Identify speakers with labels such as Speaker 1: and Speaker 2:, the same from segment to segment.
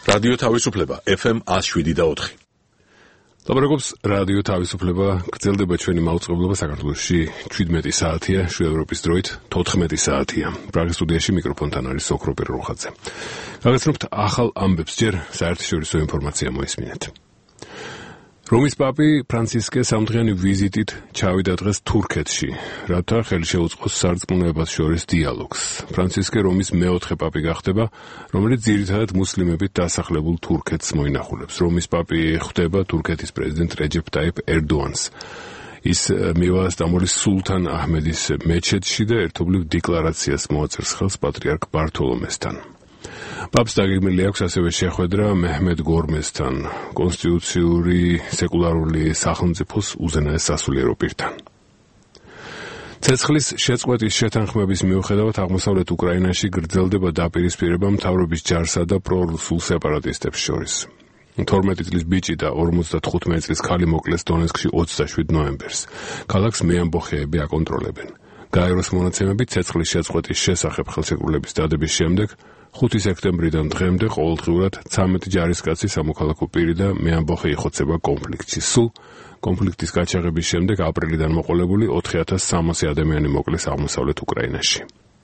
Speaker 1: რადიო თავისუფლება FM 107.4.
Speaker 2: ლაპარაკობს რადიო თავისუფლება, გრძელდება ჩვენი მაუწყებლობა საქართველოში 17 საათია, შვიდ ევროპის დროით 14 საათია. პრაღის სტუდიაში მიკროფონთან არის ოქროპირ რუხაძე. გაგაცნობთ ახალ ამბებს, ჯერ საერთაშორისო ინფორმაცია მოისმინეთ. რომის პაპი ფრანცისკე სამდღიანი ვიზიტით ჩავიდა დღეს თურქეთში, რათა ხელი შეუწყოს სარწმუნოებას შორის დიალოგს. ფრანცისკე რომის მეოთხე პაპი გახდება, რომელიც ძირითადად მუსლიმებით დასახლებულ თურქეთს მოინახულებს. რომის პაპი ხვდება თურქეთის პრეზიდენტ რეჯეფ ტაიპ ერდოანს. ის მივა სტამბოლის სულთან აჰმედის მეჩეთში და ერთობლივ დეკლარაციას მოაწერს ხელს პატრიარქ ბართოლომესთან. პაპს დაგეგმილი აქვს ასევე შეხვედრა მეჰმედ გორმესთან, კონსტიტუციური სეკულარული სახელმწიფოს უზენაეს სასულიერო პირთან. ცეცხლის შეწყვეტის შეთანხმების მიუხედავად აღმოსავლეთ უკრაინაში გრძელდება დაპირისპირება მთავრობის ჯარსა და პრორუსულ სეპარატისტებს შორის. 12 წლის ბიჭი და 55 წლის ქალი მოკლეს დონეცკში 27 ნოემბერს. ქალაქს მეამბოხეები აკონტროლებენ. გაეროს მონაცემებით ცეცხლის შეწყვეტის შესახებ ხელშეკრულების დადების შემდეგ 5 სექტემბრიდან დღემდე ყოველდღიურად 13 ჯარისკაცი სამოქალაქო პირი და მეამბოხე იხოცება კონფლიქტში. სულ კონფლიქტის გაჩაღების შემდეგ აპრილიდან მოყოლებული 4300 ადამიანი მოკლეს აღმოსავლეთ უკრაინაში.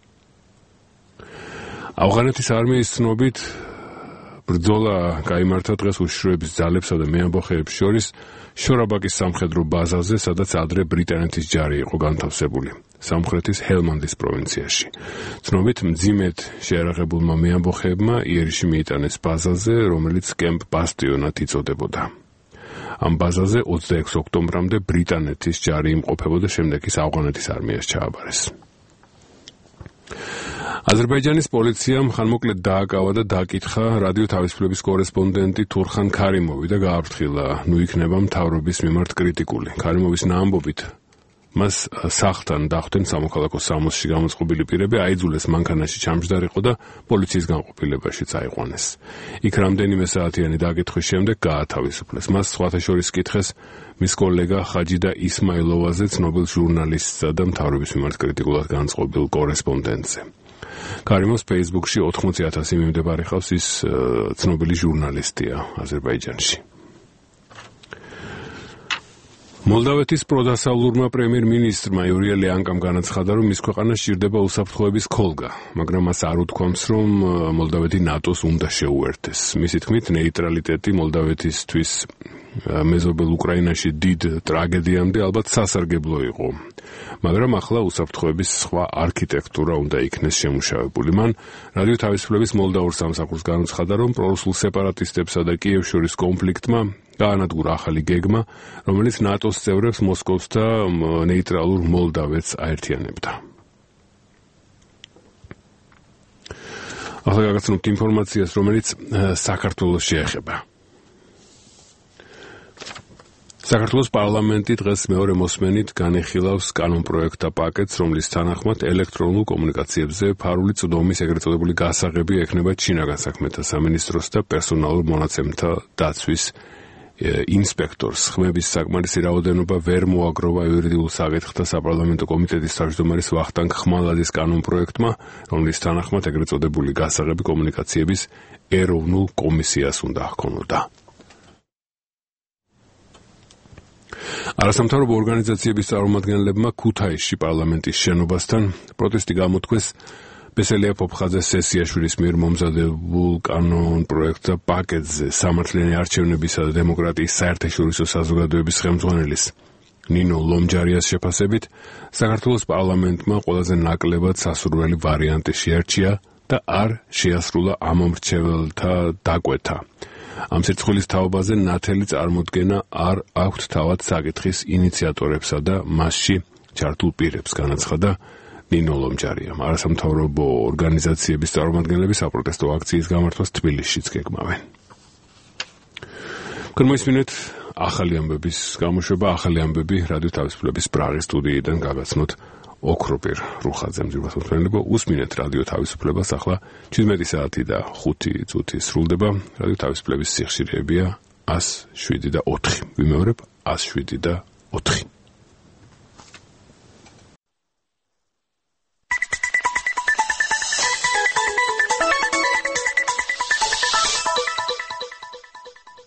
Speaker 2: ავღანეთის არმიის ცნობით ბრძოლა გაიმართა დღეს უშიშროების ძალებსა და მეამბოხეებს შორის შორაბაკის სამხედრო ბაზაზე, სადაც ადრე ბრიტანეთის ჯარი იყო განთავსებული. სამხრეთის ჰელმანდის პროვინციაში. ცნობით მძიმედ შეიარაღებულმა მეამბოხეებმა იერიში მიიტანეს ბაზაზე, რომელიც კემპ ბასტიონად იწოდებოდა. ამ ბაზაზე 26 ოქტომბრამდე ბრიტანეთის ჯარი იმყოფებოდა, შემდეგ ის ავღანეთის არმიას ჩააბარეს. აზერბაიჯანის პოლიციამ ხანმოკლედ დააკავა და დაკითხა რადიო თავისუფლების კორესპონდენტი თურხან ქარიმოვი და გააფრთხილა, ნუ იქნება მთავრობის მიმართ კრიტიკული. ქარიმოვის ამბობით მას სახლთან დახვდნენ სამოქალაქო სამოსში გამოწყობილი პირები, აიძულეს მანქანაში ჩამჯდარიყო და პოლიციის განყოფილებაში წაიყვანეს. იქ რამდენიმე საათიანი დაკითხვის შემდეგ გაათავისუფლეს. მას სხვათა შორის კითხეს მის კოლეგა ხაჯიდა ისმაილოვაზე, ცნობილ ჟურნალისტსა და მთავრობის მიმართ კრიტიკულად განწყობილ კორესპონდენტზე. ქარიმოვს Facebook-ში 80,000 მიმდებარე ხავს, ის ცნობილი ჟურნალისტია აზერბაიჯანში. მოლდავეთის პროდასავლურმა პრემიერ-მინისტრმა იურია ლეანკამ განაცხადა, რომ მის ქვეყანას სჭირდება უსაფრთხოების ქოლგა, მაგრამ მას არ უთქვამს, რომ მოლდავეთი ნატოს უნდა შეუერთდეს. მისი თქმით, ნეიტრალიტეტი მოლდავეთისთვის მეზობელ უკრაინაში დიდ ტრაგედიამდე ალბათ სასარგებლო იყო. მაგრამ ახლა უსაფრთხოების სხვა არქიტექტურა უნდა იქნეს შემუშავებული. მან რადიო თავისუფლების მოლდაურ სამსახურს განაცხადა, რომ პრორუსულ სეპარატისტებსა და კიევს შორის კონფლიქტმა გაანადგურა ახალი გეგმა, რომელიც ნატოს წევრებს მოსკოვს და ნეიტრალურ მოლდავეთს აერთიანებდა. ახლა გაგაცნობთ ინფორმაციას, რომელიც საქართველოს შეეხება. საქართველოს პარლამენტი დღეს მეორე მოსმენით განეხილავს კანონპროექტთა პაკეტს, რომლის თანახმად ელექტრონულ კომუნიკაციებზე ფარული წვდომის ეგრეთ წოდებული გასაღები ექნება ჩინაგან საქმეთა სამინისტროს და პერსონალურ მონაცემთა დაცვის ინსპექტორს. ხმების საკმარისი რაოდენობა ვერ მოაგროვა იურიდიულ საკითხთა საპარლამენტო კომიტეტის თავმჯდომარის ვახტანგ ხმალაძის კანონპროექტმა, რომლის თანახმად ეგრეთ წოდებული გასაღები კომუნიკაციების ეროვნულ კომისიას უნდა ჰქონოდა. არასამთავრობო ორგანიზაციების წარმომადგენლებმა ქუთაისში პარლამენტის შენობასთან პროტესტი გამოთქვეს ბესელია ფოფხაძეს სესიაშვილის მიერ მომზადებულ კანონპროექტთა პაკეტზე. სამართლიანი არჩევნებისა და დემოკრატიის საერთაშორისო საზოგადოების ხელმძღვანელის ნინო ლომჯარიას შეფასებით, საქართველოს პარლამენტმა ყველაზე ნაკლებად სასურველი ვარიანტი შეარჩია და არ შეასრულა ამომრჩეველთა დაკვეთა. ამ სირცხვილის თაობაზე ნათელი წარმოდგენა არ აქვთ თავად საკითხის ინიციატორებსა და მასში ჩართულ პირებს, განაცხადა ნინო ლომჯარიამ. არასამთავრობო ორგანიზაციების წარმომადგენლები საპროტესტო აქციის გამართვას თბილისშიც გეგმავენ. მოისმინეთ ახალი ამბების გამოშვება, ახალი ამბები რადიო თავისუფლების პრაღის სტუდიიდან გაგაცნოთ ოქროპირ რუხაძემ. ძირფასმოწმენელებო, უსმინეთ რადიო თავისუფლებას. ახლა 17 საათი და 5 წუთი სრულდება. რადიო თავისუფლების სიხშირეებია 107 და 4. ვიმეორებ 107 და 4.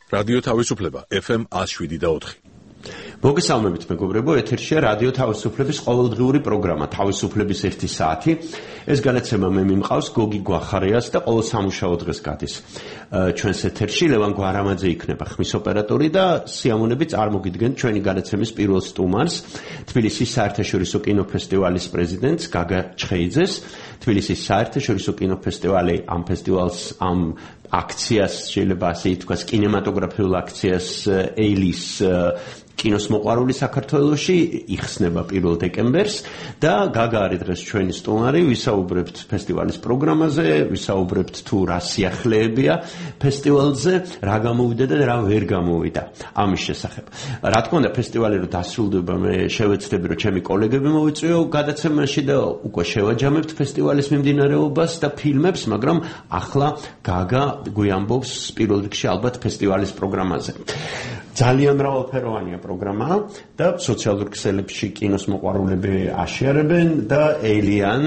Speaker 1: რადიო თავისუფლება FM 107.4.
Speaker 3: მოგესალმებით მეგობრებო, ეთერშია რადიო თავისუფლების ყოველდღიური პროგრამა თავისუფლების 1 საათი. ეს განაცემა მე მიმყავს გოგი გვახარიას და ყოველ სამუშაო დღეს გადის. ჩვენს ეთერში ლევან გვარამაძე იქნება ხმის ოპერატორი და სიამონები წარმოგიდგენთ ჩვენი განაცემის პირველ სტუმარს, თბილისის საერთაშორისო კინოფესტივალის პრეზიდენტს გაგა ჩხეიძეს. თბილისის საერთაშორისო კინოფესტივალი ამ ფესტივალს ამ აქციას შეიძლება ასე ითქვას, კინემატოგრაფიულ აქციას ეილის კინოს მოყვარული საქართველოში იხსნება 1 დეკემბერს და გაგა არის დღეს ჩვენი სტუმარი, ვისაუბრებთ ფესტივალის პროგრამაზე, ვისაუბრებთ თუ რა სიახლეებია ფესტივალზე, რა გამოვიდა და რა ვერ გამოვიდა ამის შესახებ. რა თქმა უნდა, ფესტივალი რო დასრულდება, მე შევეცდები რომ ჩემი კოლეგები მოვიწვიო გადაცემაში და უკვე შევაჯამებთ ფესტივალის მიმდინარეობას და ფილმებს, მაგრამ ახლა გაგა გვიამბობს პირველ რიგში ალბათ ფესტივალის პროგრამაზე. ძალიან მრავალფეროვანია პროგრამა და სოციალურ ქსელებში კინოს მოყვარულები აშიარებენ და ეილიან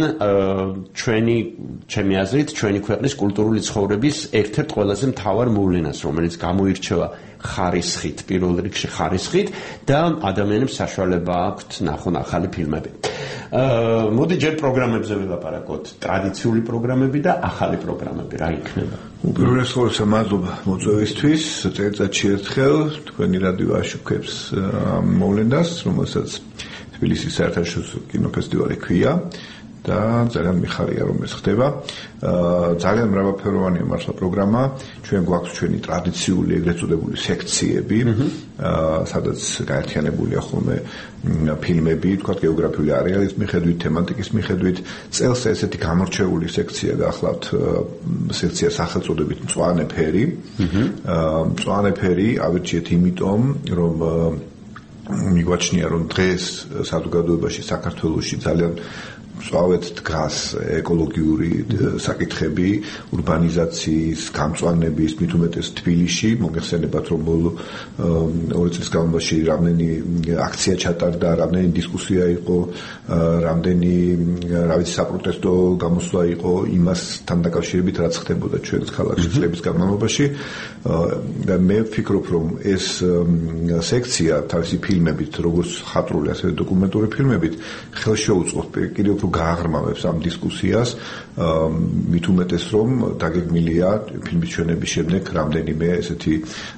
Speaker 3: ჩემი აზრით, ჩვენი ქვეყნის კულტურული ცხოვრების ერთ-ერთ ყველაზე მთავარ მოვლენას, რომელიც გამოირჩევა ხარისხით, პირველ რიგში ხარისხით და ადამიანებს საშუალება აქვთ ნახონ ახალი ფილმები. მოდი ჯერ პროგრამებზე ვილაპარაკოთ, ტრადიციული პროგრამები და ახალი პროგრამები, რა იქნება?
Speaker 4: უპირველეს ყოვლისა მადლობა მოწვევისთვის, წელიწადში ერთხელ თქვენი რადიო აშუქებს ამ მოვლენას, რომელსაც თბილისის საერთაშორისო კინოფესტივალი ქვია და ძალიან მიხარია რომ ეს ხდება. ძალიან მრავალფეროვანია მართლა პროგრამა. ჩვენ გვაქვს ჩვენი ტრადიციული ეგრეთ წოდებული სექციები, სადაც გაერთიანებულია ხოლმე ფილმები, თქვა გეოგრაფიული არეალის მიხედვით, თემატიკის მიხედვით. წელს ესეთი გამორჩეული სექცია გახლავთ, სექცია სახელწოდებით მწვანე ფერი. მწვანე ფერი ავირჩიეთ იმიტომ, რომ მიგვაჩნია რომ დღეს საზოგადოებაში საქართველოში ძალიან სწავეთ დგას ეკოლოგიური საკითხები, ურბანიზაციის, გამწვანების, მით უმეტეს თბილისში. მოგეხსენებათ რომ ბოლო 2 წლის განმავლობაში რამდენი აქცია ჩატარდა, რამდენი დისკუსია იყო, რამდენი საპროტესტო გამოსვლა იყო იმასთან დაკავშირებით, რაც ხდებოდა ჩვენს ქალაქში წლების განმავლობაში. და მე ვფიქრობ რომ ეს სექცია თავისი ფილმებით, როგორც ხატრული, ასევე დოკუმენტური ფილმებით, ხელშეუწყობს კიდევ უფრო გააღრმავებს ამ დისკუსიას, მით უმეტეს რომ დაგეგმილია ფილმის ჩვენების შემდეგ რამდენიმე ესეთი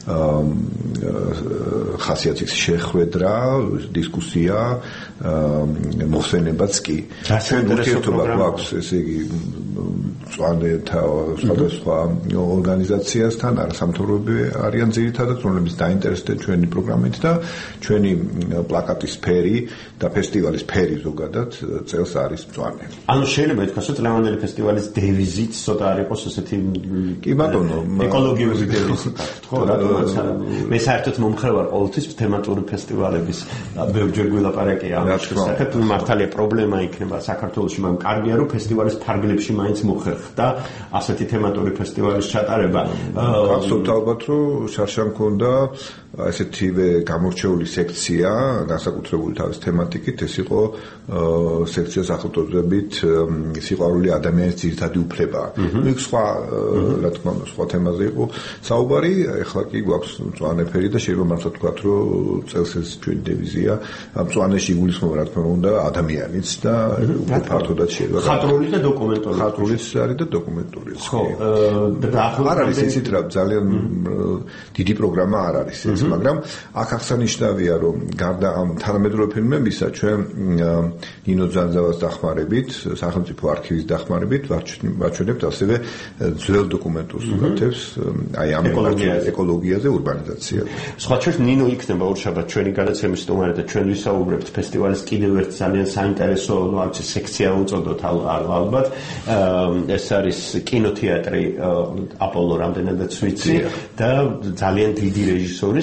Speaker 4: ხასიათის შეხვედრა, დისკუსია, მოხსენებაც კი. ჩვენ ურთიერთობა გვაქვს, ესე იგი, მწვანეთა სხვადასხვა ორგანიზაციასთან, არასამთავრობო არიან ძირითადად, რომლებიც დაინტერესდნენ ჩვენი პროგრამით და ჩვენი პლაკატის ფერი და ფესტივალის ფერი ზოგადად წელს არის მწვანე.
Speaker 3: ანუ შეიძლება ითქვას, რომ წლევანდელი ფესტივალის დევიზით ცოტა არ იყოს ესეთი
Speaker 4: კი ბატონო,
Speaker 3: ეკოლოგიური დევიზით. ხო, რატომაც არა. მე საერთოდ მომხრე ვარ ყოველთვის თემატური ფესტივალების. ბევრჯერ გვილაპარაკია ამ შესახებ, მართალია პრობლემა იქნება საქართველოში, მაგრამ კარგია რომ ფესტივალის ფარგლებში მაინც მოხერხდა ასეთი თემატური ფესტივალის ჩატარება.
Speaker 4: გახსოვთ ალბათ რომ შარშან მქონდა ესეთივე გამორჩეული სექცია, განსაკუთრებული თავის თემატიკით, ეს იყო სექცია სახელწოდებით სიყვარული ადამიანის ძირითადი უფლება. იქ სხვა, რა თქმა უნდა, სხვა თემაზე იყო საუბარი, ეხლა კი გვაქვს მწვანე ფერი და შეიძლება მართლა თქვათ, რომ წელს ეს ჩვენი დევიზია. მწვანეში იგულისხმება, რა თქმა უნდა, ადამიანიც და უფრო ფართოდაც შეიძლება.
Speaker 3: ხატრული და დოკუმენტური.
Speaker 4: ხატრულიც არის და დოკუმენტურიც.
Speaker 3: ხო,
Speaker 4: არ არის ისიც რა ძალიან დიდი პროგრამა არ არის ეს, მაგრამ აქ აღსანიშნავია, რომ გარდა ამ თანამედროვე ფილმებისა, ჩვენ ნინო ძანძავას დახმარებით, სახელმწიფო არქივის დახმარებით ვაჩვენებთ ასევე ძველ დოკუმენტურ სურათებს, აი ამ ეკოლოგიაზე, ურბანიზაციაზე.
Speaker 3: სხვა ჩვენს ნინო იქნება ორშაბათ ჩვენი განაცემის სტუმარი და ჩვენ ვისაუბრებთ ფესტივალის კიდევ ერთ ძალიან საინტერესო სექცია უწოდოთ ალბათ. ეს არის კინოთეატრი აპოლო, რამდენადაც ვიცი და ძალიან დიდი რეჟისორის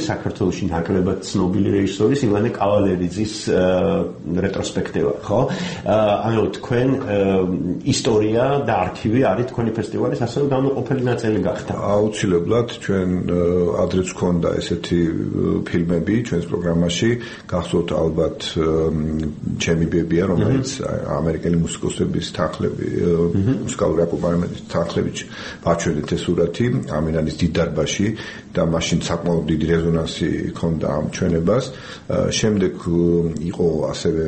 Speaker 3: საქართველოში ნაკლებად ცნობილი რეჟისორის ივანე კავალერიძის რეტროსპექტივა, ხო? ანუ თქვენ ისტორია და არქივი არის თქვენი ფესტივალის ასევე განუყოფელი ნაწილი გახდა.
Speaker 4: აუცილებლად ჩვენ ადრეც ქონდა ესეთი ფილმები ჩვენს პროგრამაში, გახსოვთ ალბათ ჩემი ბებია, რომელიც ამერიკელი მუსიკოსების თანხლები, მუსიკალური აკომპანემენტის თანხლებით ვაჩვენეთ ეს სურათი ამინანის დიდარბაში და მაშინ საკმაოდ დიდი რეზონანსი ჰქონდა ამ ჩვენებას. შემდეგ იყო ასევე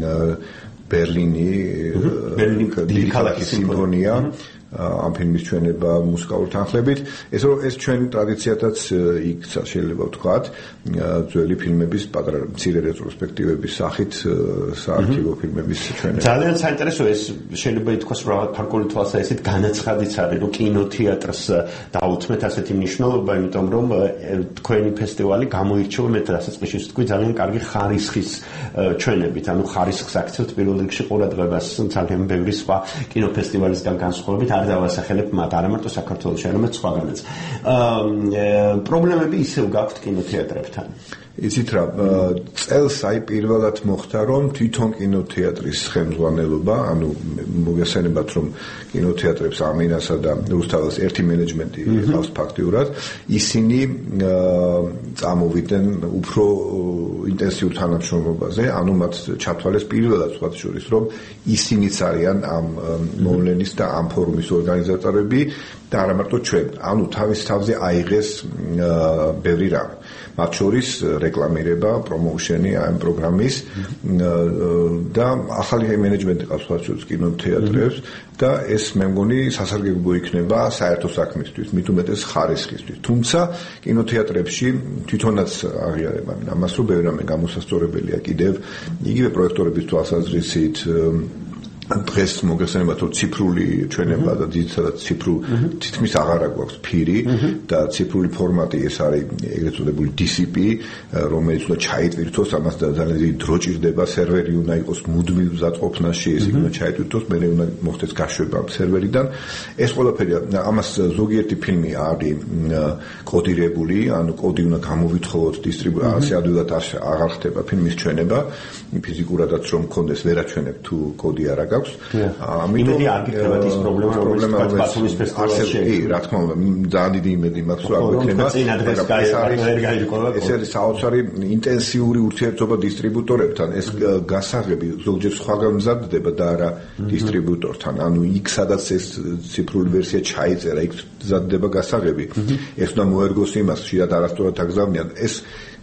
Speaker 4: ბერლინი დიდი ქალაქის სიმფონია ამ ფილმის ჩვენება მუსიკალურ თანხლებით. ეს ჩვენ ტრადიციათაც იქცა, შეიძლება ვთქვათ, ძველი ფილმების პატარა მცირე რეტროსპექტივების სახით საარქივო ფილმების ჩვენება.
Speaker 3: ძალიან საინტერესოა ეს, შეიძლება ითქვას, რომ ფარკული თვალსაზრისით განაცხადიც არის, რომ კინოთეატრს დაუთმეთ ასეთი მნიშვნელობა, იმიტომ რომ თქვენი ფესტივალი გამოირჩევა, მე დასაწყისში ვთქვი, ძალიან კარგი ხარისხის ჩვენებით, ანუ ხარისხს აქცევთ პირველ რიგში ყურადღებას ძალიან ბევრი სხვა კინოფესტივალისგან განსხვავებით. დავასახელებ მათ არა მარტო საქართველოში, არამედ სხვაგანაც. პრობლემები ისევ გაქვთ კინოთეატრებთან.
Speaker 4: იცით რა, წელს პირველად მოხდა, რომ თვითონ კინოთეატრის ხელმძღვანელობა, ანუ მოგესალმებათ, რომ კინოთეატრებს ამინასა და რუსთაველს ერთი მენეჯმენტი ყავს ფაქტიურად, ისინი წამოვიდნენ უფრო ინტენსიურ თანამშრომლობაზე, ანუ მათ ჩათვალეს პირველად სხვათა შორის, რომ ისინიც არიან ამ მოვლენის და ამ ფორუმის ორგანიზატორები და არა მარტო ჩვენ. ანუ თავის თავზე აიღეს ბევრი რამ. მათ შორის რეკლამირება, პრომოუშენი ამ პროგრამის და ახალი მენეჯმენტი ყავს სხვათა შორის კინოთეატრებს და ეს მე მგონი სასარგებლო იქნება საერთო საქმისთვის, მით უმეტეს ხარისხისთვის. თუმცა კინოთეატრებში თვითონაც აღიარებენ ამას, რომ ბევრი რამე გამოსასწორებელია კიდევ იგივე პროექტორების თვალსაზრისით დღეს მოგესალმებათ, რომ ციფრული ჩვენება და ძირითადად თითქმის აღარა გვაქვს ფირი და ციფრული ფორმატი ეს არის ეგრეთ წოდებული DCP, რომელიც უნდა ჩაიტვირთოს, ამას ძალიან დიდი დრო ჭირდება, სერვერი უნდა იყოს მუდმივ მზადყოფნაში, ეს უნდა ჩაიტვირთოს, მერე უნდა მოხდეს გაშვება სერვერიდან. ეს ყველაფერი, ამას ზოგიერთი ფილმი არის კოდირებული, ანუ კოდი უნდა გამოვითხოვოთ დისტრიბუტორში, ადვილად აღარ ხდება ფილმის ჩვენება, ფიზიკურადაც რომ მქონდეს ვერ აჩვენებ თუ კოდი არ აქვს.
Speaker 3: ამიტომ არ გიქნებათ ის პრობლემა, რომელიც ბათუმის ფესტივალში.
Speaker 4: კი, რა თქმა უნდა, ძალიან დიდი იმედი მაქვს, რომ არ გიქნება. ეს არის საოცარი ინტენსიური ურთიერთობა დისტრიბუტორებთან. ეს გასაღები ზოგჯერ სხვაგან მზადდება და არა დისტრიბუტორთან. ანუ იქ სადაც ეს ციფრული ვერსია ჩაიწერა, იქ მზადდება გასაღები. ეს უნდა მოერგოს იმას, შეიძლება არასწორად აგზავნიან. ეს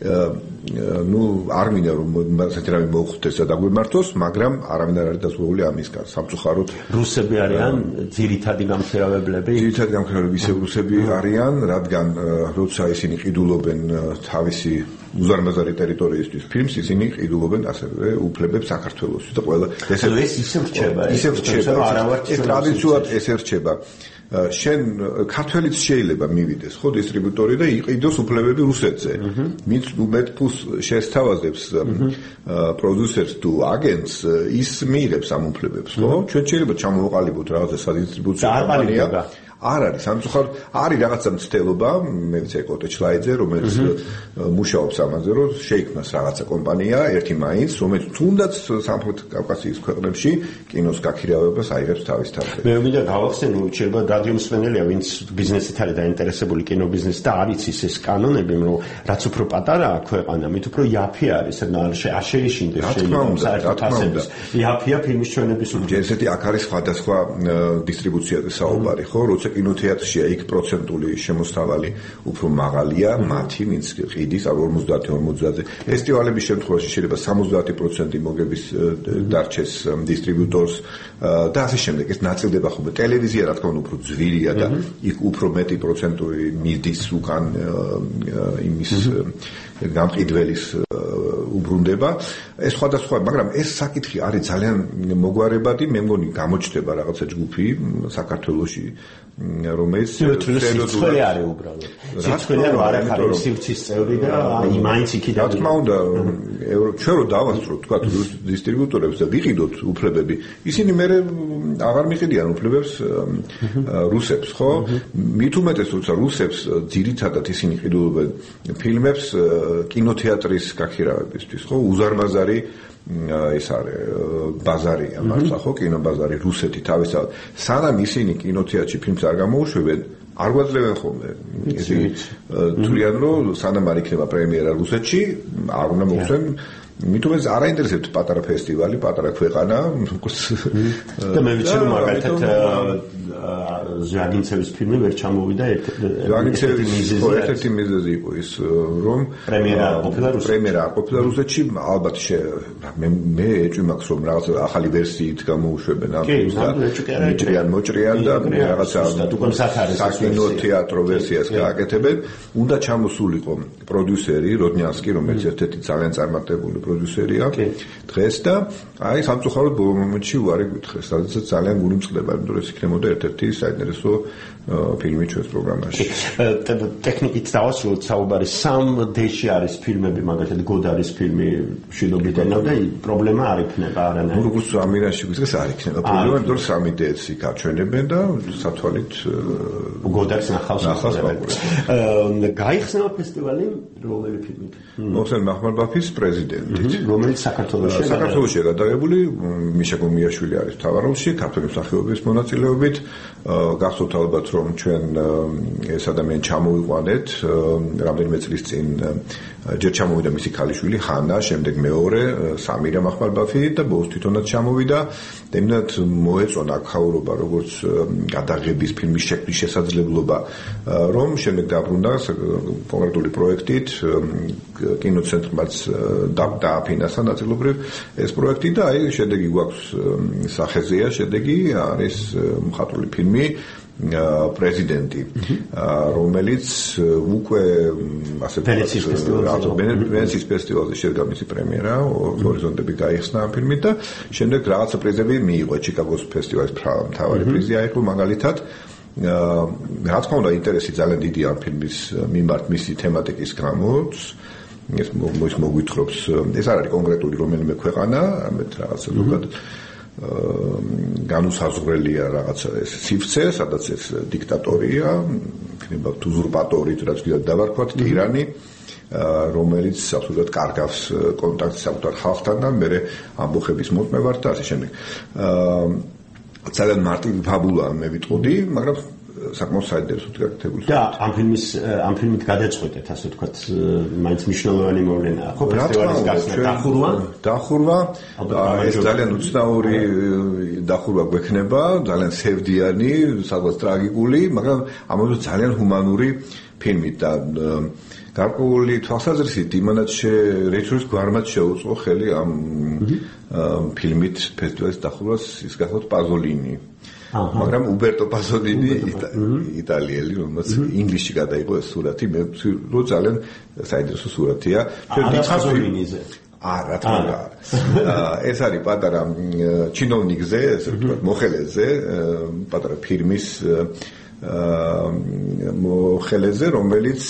Speaker 4: არ მინდა რომ ასეთი რამე მოხდეს და დაგვემართოს, მაგრამ არავინ არ არის დაზღვეული ამისგან. სამწუხაროდ
Speaker 3: რუსები არიან ძირითადი გამხერავებლები.
Speaker 4: ძირითადი გამხერავებლები ისევ რუსები არიან, რადგან როცა ისინი ყიდულობენ თავისი უზარმაზარი ტერიტორიისთვის ფილმს, ისინი ყიდულობენ ასევე უფლებებს საქართველოში და ყველა
Speaker 3: ეს ისევ რჩება.
Speaker 4: ეს ტრადიციულად ესე რჩება. შენ ქართველიც შეიძლება მივიდეს ხო დისტრიბუტორი და იყიდოს უფლებები რუსეთზე. მით უმეტ ფულს შესთავაზებს პროდიუსერს თუ აგენტს, ის მიიღებს ამ უფლებებს, ხო? ჩვენ შეიძლება ჩამოვაყალიბოთ რაღაცა სადისტრიბუციო კომპანია. არ არის, სამწუხაროდ არის რაღაცა მცდელობა, მე ვიცი კოტე ჩლაიძე, რომელიც მუშაობს ამაზე, რომ შეიქმნას რაღაცა კომპანია, ერთი მაინც, რომელიც თუნდაც სამხრეთ კავკასიის ქვეყნებში კინოს გაქირავებას აიღებს თავის თავზე.
Speaker 3: მე მინდა გავახსენო, შეიძლება რადიო მსმენელია, ვინც ბიზნესით არის დაინტერესებული კინობიზნესით და არ იცის ეს კანონები, რომ რაც უფრო პატარაა ქვეყანა, მით უფრო იაფი არის, არ შეიშინდეს შეიძლება საერთოდ ასებს. იაფია ფილმის ჩვენების უფრო.
Speaker 4: ესეთი აქ არის სხვადასხვა დისტრიბუციაზე საუბარი, ხო? როცა კინოთეატრშია იქ პროცენტული შემოსავალი უფრო მაღალია, მათი ვინც ყიდის 50-50-ზე. ფესტივალების შემთხვევაში შეიძლება 70% მოგების დარჩეს დისტრიბუტორს და ასე შემდეგ. ეს ნაწილდება ხოლმე. ტელევიზია რა თქმა უნდა უფრო ძვირია და იქ უფრო მეტი პროცენტი მიდის უკან იმის გამყიდველის უბრუნდება. ეს სხვადასხვა, მაგრამ ეს საკითხი არის ძალიან მოგვარებადი, მე მგონი გამოჩნდება რაღაცა ჯგუფი საქართველოში, რომელიც
Speaker 3: სიცხელი არის უბრალოდ. სიცხელი არ არის სივრცის წევრი და მაინც იქიდან.
Speaker 4: რა თქმა უნდა, ჩვენ რო დავასწროთ, თქვა დისტრიბუტორებს და ვიყიდოთ უფლებები, ისინი მე აღარ მიყიდიან უფლებებს რუსებს, ხო? მით უმეტეს როცა რუსებს ძირითადად ისინი ყიდულობენ ფილმებს კინოთეატრის გაქირავებისთვის, ხო? უზარმაზარი ეს არის ბაზარია, მართლა ხო, კინობაზარი რუსეთი თავისთავად. სანამ ისინი კინოთეატრში ფილმს არ გამოუშვებენ, არ გვაძლევენ ხოლმე. ისინი თვლიან, რომ სანამ არ იქნება პრემიერა რუსეთში, არ უნდა მოხსენ. მით უმეტეს არ აინტერესებთ პატარა ფესტივალი, პატარა ქვეყანა.
Speaker 3: და მე ვიცი, რომ მაგალითად ჟვაგინცევის ფილმი ვერ ჩამოვიდა
Speaker 4: ერთ-ერთი მიზეზი იყო ის, რომ
Speaker 3: პრემიერა
Speaker 4: ყოფილა რუსეთში, ალბათ მე ეჭვი მაქვს, რომ რაღაცა ახალი ვერსიით გამოუშვებენ ამ ფილმს და მოჭრიან და რაღაცა საკინოთეატრო ვერსიას გააკეთებენ. უნდა ჩამოსულიყო პროდიუსერი როდნიანსკი, რომელიც ერთ-ერთი ძალიან წარმატებული პროდიუსერია დღეს და აი სამწუხაროდ ბოლო მომენტში უარი გითხრეს, სადაც ძალიან გული მწყდება, იმიტომ რომ ეს იქნებოდა ერთ-ერთი საინტერესო ფილმი ჩვენს პროგრამაში.
Speaker 3: ტექნიკით დავასრულოთ საუბარი. სამ დეში არის ფილმები, მაგალითად გოდარის ფილმი შინობიდან და პრობლემა არ იქნება არანაირი.
Speaker 4: ნუ როგორც ამირაში გვიძეს არ იქნება პრობლემა, იმიტომ რომ 3 დეც იქ აჩვენებენ და სათვალით
Speaker 3: გოდარს ნახავს. გაიხსნება ფესტივალი რომელი ფილმით?
Speaker 4: მოხსენ მაჰმად-ბაფის პრეზიდენტით,
Speaker 3: რომელიც საქართველოშია
Speaker 4: გადაღებული, მიშა გომიაშვილი არის მთავარ როლში, ქართული მსახიობის მონაწილეობით. გახსოვთ ალბათ, რომ ჩვენ ეს ადამიანი ჩამოვიყვანეთ რამდენიმე წლის წინ, ჯერ ჩამოვიდა მისი ქალიშვილი ხანა, შემდეგ მეორე სამირა მაჰმად-ბაფი და ბოლოს თვითონაც ჩამოვიდა. იმდენად მოეწონა აქაურობა, როგორც გადაღების ფილმის შექმნის შესაძლებლობა, რომ შემდეგ დაბრუნდა კონკრეტული პროექტით, კინოცენტრმაც დააფინანსა ნაწილობრივ ეს პროექტი და აი შედეგი გვაქვს სახეზეა, შედეგი არის მხატვრული ფილმი პრეზიდენტი, რომელიც უკვე ასე ვენეციის ფესტივალზე შედგა მისი პრემიერა, ჰორიზონტები გაიხსნა ამ ფილმით და შემდეგ რაღაცა პრიზები მიიღო ჩიკაგოს ფესტივალის მთავარი პრიზი აიღო მაგალითად. რა თქმა უნდა, ინტერესი ძალიან დიდი ამ ფილმის მიმართ მისი თემატიკის გამო. ეს მოგვითხრობს, ეს არ არის კონკრეტული რომელიმე ქვეყანა, ამეთ რაღაცა ზოგად განუსაზღვრელია რაღაცა ეს სივრცე, სადაც ეს დიქტატორია, იქნება უზურპატორი, რაც კიდევ დავარქვათ, ტირანი, რომელიც აბსოლუტურად კარგავს კონტაქტს საკუთარ ხალხთან და მე ამბოხების მოსმევარ და ასე შემდეგ. ძალიან მარტივი ფაბულა მე ვიტყოდი, მაგრამ საკმაოდ საინტერესოდ გაკეთებული.
Speaker 3: და ამ ფილმით გადაწყვეტეთ, ასე ვთქვათ, მაინც მნიშვნელოვანი მოვლენაა, ხო, ფესტივალის გასვლა, დახურვა.
Speaker 4: ეს ძალიან უცნაური დახურვა გვექნება, ძალიან სევდიანი, სადღაც ტრაგიკული, მაგრამ ამავდროულად ძალიან ჰუმანური ფილმი და გარკვეული თვალსაზრისით იმანაც რეჟისორის გვარმაც შეუწყო ხელი ამ ფილმით ფესტივალის დახურვას, ის გახლავთ პაზოლინი. მაგრამ უბერტო პაზოლინი იტალიელი, რომელიც ინგლისში გადაიღო ეს სურათი, მე რო ძალიან საინტერესო სურათია.
Speaker 3: პაზოლინიზე.
Speaker 4: რა თქმა უნდა. ეს არის პატარა ჩინოვნიკზე, ესე ვთქვათ, მოხელეზე, პატარა ფირმის მოხელეზე, რომელიც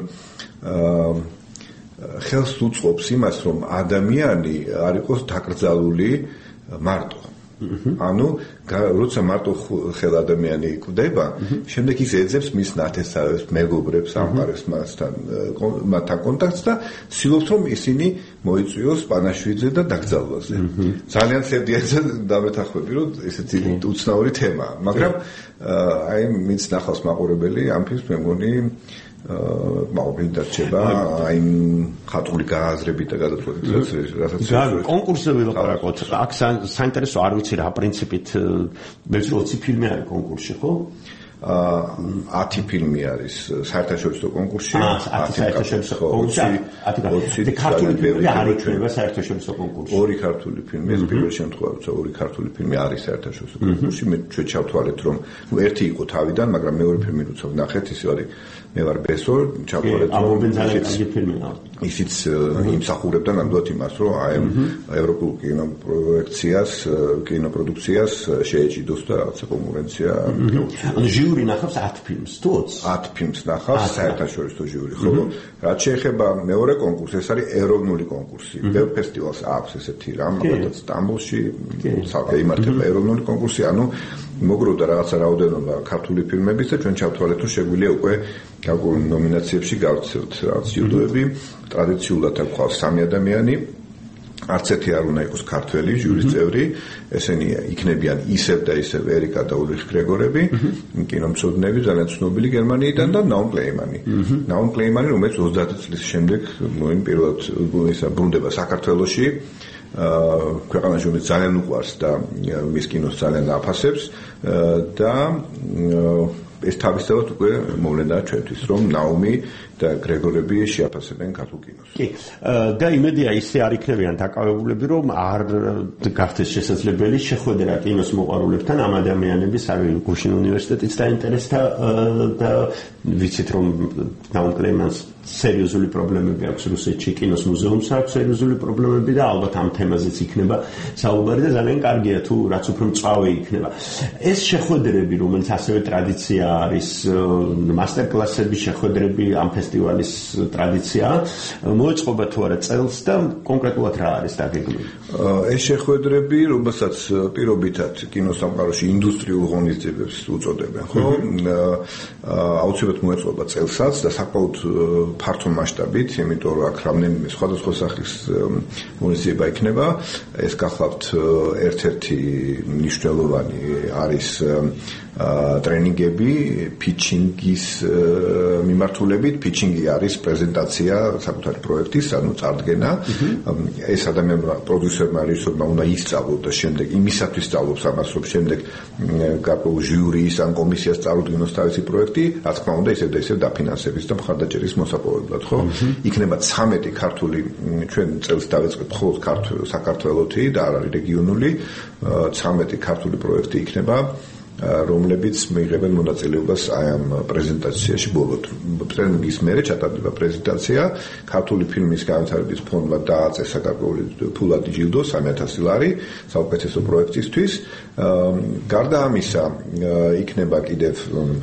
Speaker 4: ხელს უწყობს იმას, რომ ადამიანი არ იყოს დაკრძალული მარტო. ანუ როცა მარტო ხელ ადამიანი კვდება, შემდეგ ის ეძებს მის ნათესავებს, მეგობრებს, ამყარებს მათთან კონტაქტს და ცდილობს, რომ ისინი მოიწვიოს პანაშვიდზე და დაკრძალვაზე. ძალიან სევდიანი დამეთახვები, რომ ესეთი უცნაური თემაა, მაგრამ აი მის ნახავს მაყურებელი ამ ფილმს მე მგონი მაყურებელი დარჩება აი ხატული გააზრებით და გადაწყვეტით რასაც
Speaker 3: კონკურსზე ვილაპარაკოთ. აქ საინტერესო არ ვიცი რა პრინციპით მეც 20 ფილმი არის კონკურსში, ხო?
Speaker 4: 10 ფილმი არის საერთაშორისო კონკურსში,
Speaker 3: 10 საერთაშორისო კონკურსში. ქართული ფილმი არ იქნება საერთაშორისო კონკურსში.
Speaker 4: ორი ქართული ფილმი, ეს პირველი შემთხვევა, როცა ორი ქართული ფილმი არის საერთაშორისო კონკურსში. მე ჩვენ ჩავთვალეთ, რომ ერთი იყო თავიდან, მაგრამ მეორე ფილმი როცა ვნახეთ, ის არის მე ვარ ბესო, ჩავთვალეთ, რომ
Speaker 3: ამობენ ძალიან კარგი ფილმია.
Speaker 4: ისიც იმსახურებდა ნამდვილად იმას, რომ აი ევროპულ კინოპროდუქციას შეეჭიდოს და რაღაცა კონკურენცია.
Speaker 3: ანუ ჟიური ნახავს 10 ფილმს თუ
Speaker 4: 10 ფილმს ნახავს საერთაშორისო ჟიური, ხოლო რაც შეეხება მეორე კონკურსს, ეს არის ეროვნული კონკურსი. ბევრ ფესტივალს აქვს ესეთი რამ, მაგალითად სტამბოლში იმართება ეროვნული კონკურსი, ანუ მოგროვდა რაღაცა რაოდენობა ქართული ფილმების და ჩვენ ჩავთვალეთ, რომ შეგვიძლია უკვე გარკვეულ ნომინაციებში გავცილოთ რაღაც ჯილდოები. ტრადიციულად აქ ყავს 3 ადამიანი. არც ერთი არ უნდა იყოს ქართველი ჟურის წევრი, ესენი იქნებიან ისევ და ისევ ერიკა და ულრიხ გრეგორები, კინომცოდნეები ძალიან ცნობილი გერმანიიდან და ნაუმ კლეიმანი, რომელიც 30 წლის შემდეგ პირველად ბრუნდება საქართველოში. ქვეყანაში რომელიც ძალიან უყვარს და მის კინოს ძალიან აფასებს და ეს თავისთავად უკვე მოვლენაა ჩვენთვის, რომ ნაუმი და გრეგორები შეაფასებენ ქართულ კინოს.
Speaker 3: კი, და იმედია ისე არ იქნებიან დაკავებულები, რომ არ გახდეს შესაძლებელი შეხვედრა კინოს მოყვარულებთან ამ ადამიანების, არის გუშინ უნივერსიტეტიც დაინტერესდა და ვიცით რომ ნაუმ კლეიმანს სერიოზული პრობლემები აქვს რუსეთში, კინოს მუზეუმს აქვს სერიოზული პრობლემები და ალბათ ამ თემაზეც იქნება საუბარი და ძალიან კარგია თუ რაც უფრო მწვავე იქნება. ეს შეხვედრები, რომელიც ასევე ტრადიცია არის, მასტერკლასები, შეხვედრები ამ ფესტივალის ტრადიციაა, მოეწყობა თუ არა წელს და კონკრეტულად რა არის დაგეგმილი?
Speaker 4: ეს შეხვედრები, რომელსაც პირობითად კინოსამყაროში ინდუსტრიულ ღონისძიებებს უწოდებენ, ხო? აუცილებლად მოეწყობა წელსაც და საკმაოდ ფართო მასშტაბით, იმიტომ რომ აქ რამდენიმე სხვადასხვა სახის ღონისძიება იქნება. ეს გახლავთ ერთ-ერთი მნიშვნელოვანი არის ტრენინგები pitching-ის მიმართულებით. pitching-ი არის პრეზენტაცია საკუთარი პროექტის, ანუ წარდგენა. ეს ადამიანმა, პროდიუსერმა, რეჟისორმა უნდა ისწავლოს და შემდეგ იმისათვის სწავლობს ამას, რომ შემდეგ გარკვეულ ჟიურის ან კომისიას წარუდგინოს თავისი პროექტი, რა თქმა უნდა, ისევ და ისევ დაფინანსების და მხარდაჭერის მოსაპოვებლად, ხო? იქნება 13 ქართული, ჩვენ წელს დავიწყებთ მხოლოდ საქართველოთი და არ არის რეგიონული, 13 ქართული პროექტი იქნება. რომლებიც მიიღებენ მონაწილეობას აი ამ პრეზენტაციაში ბოლოდ. ტრენინგის მერე ჩატარდება პრეზენტაცია, ქართული ფილმის განვითარების ფონდმა დააწესა გარკვეული ფულადი ჯილდო 3000 ლარი საუკეთესო პროექტისთვის. გარდა ამისა, იქნება კიდევ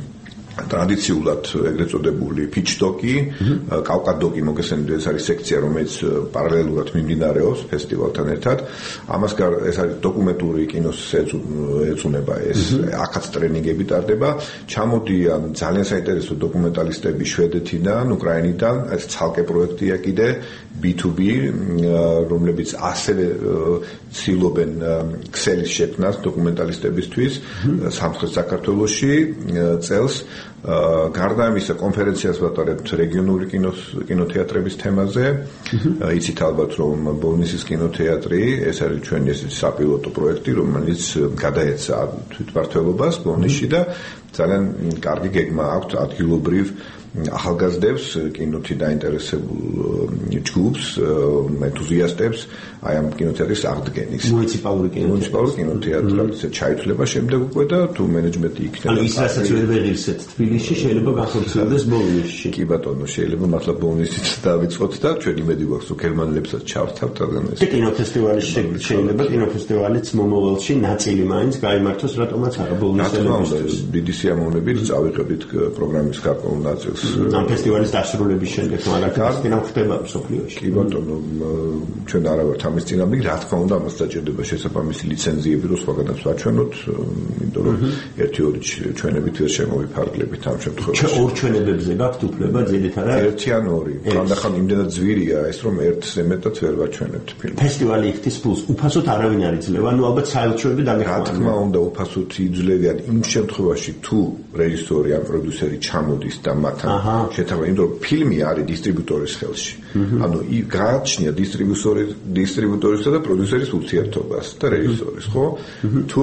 Speaker 4: ტრადიციულად ეგრეთ წოდებული pitch-doc-ი, კავკადოკი მოგესალმებით, ეს არის სექცია, რომელიც პარალელურად მიმდინარეობს ფესტივალთან ერთად. ამას ეს არის დოკუმენტური კინოს ეწუნება, ეს აქაც ტრენინგები ტარდება. ჩამოდიან ძალიან საინტერესო დოკუმენტალისტები შვედეთიდან, უკრაინიდან, ეს ცალკე პროექტია კიდე B2B, რომლებიც ასევე ცდილობენ ქსელის შექმნას დოკუმენტალისტებისთვის სამხრეთ საქართველოში წელს. გარდა ამისა, კონფერენციას ვატარებთ რეგიონული კინოთეატრების თემაზე. იცით ალბათ, რომ ბოლნისის კინოთეატრი, ეს არის ჩვენი ესეთი საპილოტო პროექტი, რომელიც გადაეცა თვითმმართველობას ბოლნისში და ძალიან კარგი გეგმა აქვს ადგილობრივ ახალგაზრდებს, კინოთი დაინტერესებულ ჯგუფს, ენთუზიასტებს, აი ამ კინოთეატრის აღდგენის.
Speaker 3: მუნიციპალური
Speaker 4: კინოთეატრად ჩაითვლება შემდეგ უკვე და თუ მენეჯმენტი იქნება.
Speaker 3: ანუ ის რასაც ვერ ვეღირსეთ თბილისში, შეიძლება განხორციელდეს ბოლნისში.
Speaker 4: კი ბატონო, შეიძლება მართლა ბოლნისით დავიწყოთ და ჩვენ იმედი გვაქვს, რომ გერმანელებსაც ჩავთავთ რადგან ეს
Speaker 3: კინოფესტივალი შეიძლება კინოფესტივალიც მომავალში ნაწილი მაინც გაიმართოს, რატომაც არა ბოლნისელებისთვის.
Speaker 4: დიდი სიამოვნებით წავიღებთ პროგრამის გარკვეულ ნაწილს.
Speaker 3: ამ ფესტივალის დასრულების შემდეგ, მაგალითად, კინო ხდება მსოფლიოში.
Speaker 4: კი ბატონო, ჩვენ არა ვართ ამის წინააღმდეგ, რა თქმა უნდა, ამას დაჭირდება შესაბამისი ლიცენზიები, რომ სხვაგანაც ვაჩვენოთ, იმიტომ რომ 1-2 ჩვენებით ვერ შემოვიფარგლებით ამ შემთხვევაში.
Speaker 3: ორ ჩვენებებზე გაქვთ უფლება ძირით არა?
Speaker 4: 1 ან 2. ხანდახან იმდენად ზვირია ეს, რომ 1-ზე მეტად ვერ ვაჩვენებთ ფილმს.
Speaker 3: ფესტივალი იხდის ფულს, უფასოდ არავინ არ იძლევა, ანუ ალბათ საელჩოები დაგეხმარება.
Speaker 4: რა თქმა უნდა, უფასოდ იძლევიან იმ შემთხვევაში, თუ რეჟისორი ან პროდიუსერი ჩამოდის და მათთან შეთავაზება, იმიტომ რომ ფილმი არის დისტრიბუტორის ხელში. ანუ გააჩნია დისტრიბუტორისა და პროდიუსერის ურთიერთობას და რეჟისორის, ხო? თუ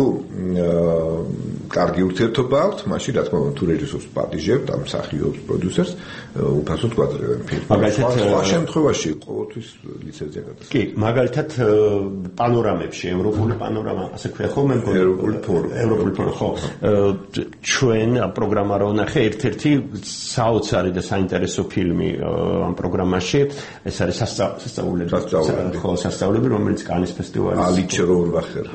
Speaker 4: კარგი ურთიერთობა აქვს, მაშინ რა თქმა უნდა, თუ რეჟისორს პატიჟებთ, ამ მსახიობს პროდიუსერს, უფასოდ გვაძლევენ ფილმს. მაგალითად, სხვა შემთხვევაში ყოველთვის ლიცენზია გადასცემს. კი,
Speaker 3: მაგალითად, პანორამებში, ევროპული პანორამა, ასე ქვია ხოლმე, ევროპული ფორუმი, ხო. ჩვენ პროგრამა რა ვნახე, ერთ-ერთი საოცარი და საინტერესო ფილმი ამ პროგრამაში. ეს არის სასწაულები, რომელიც კანის ფესტივალის
Speaker 4: ალიჩე როურბახერ,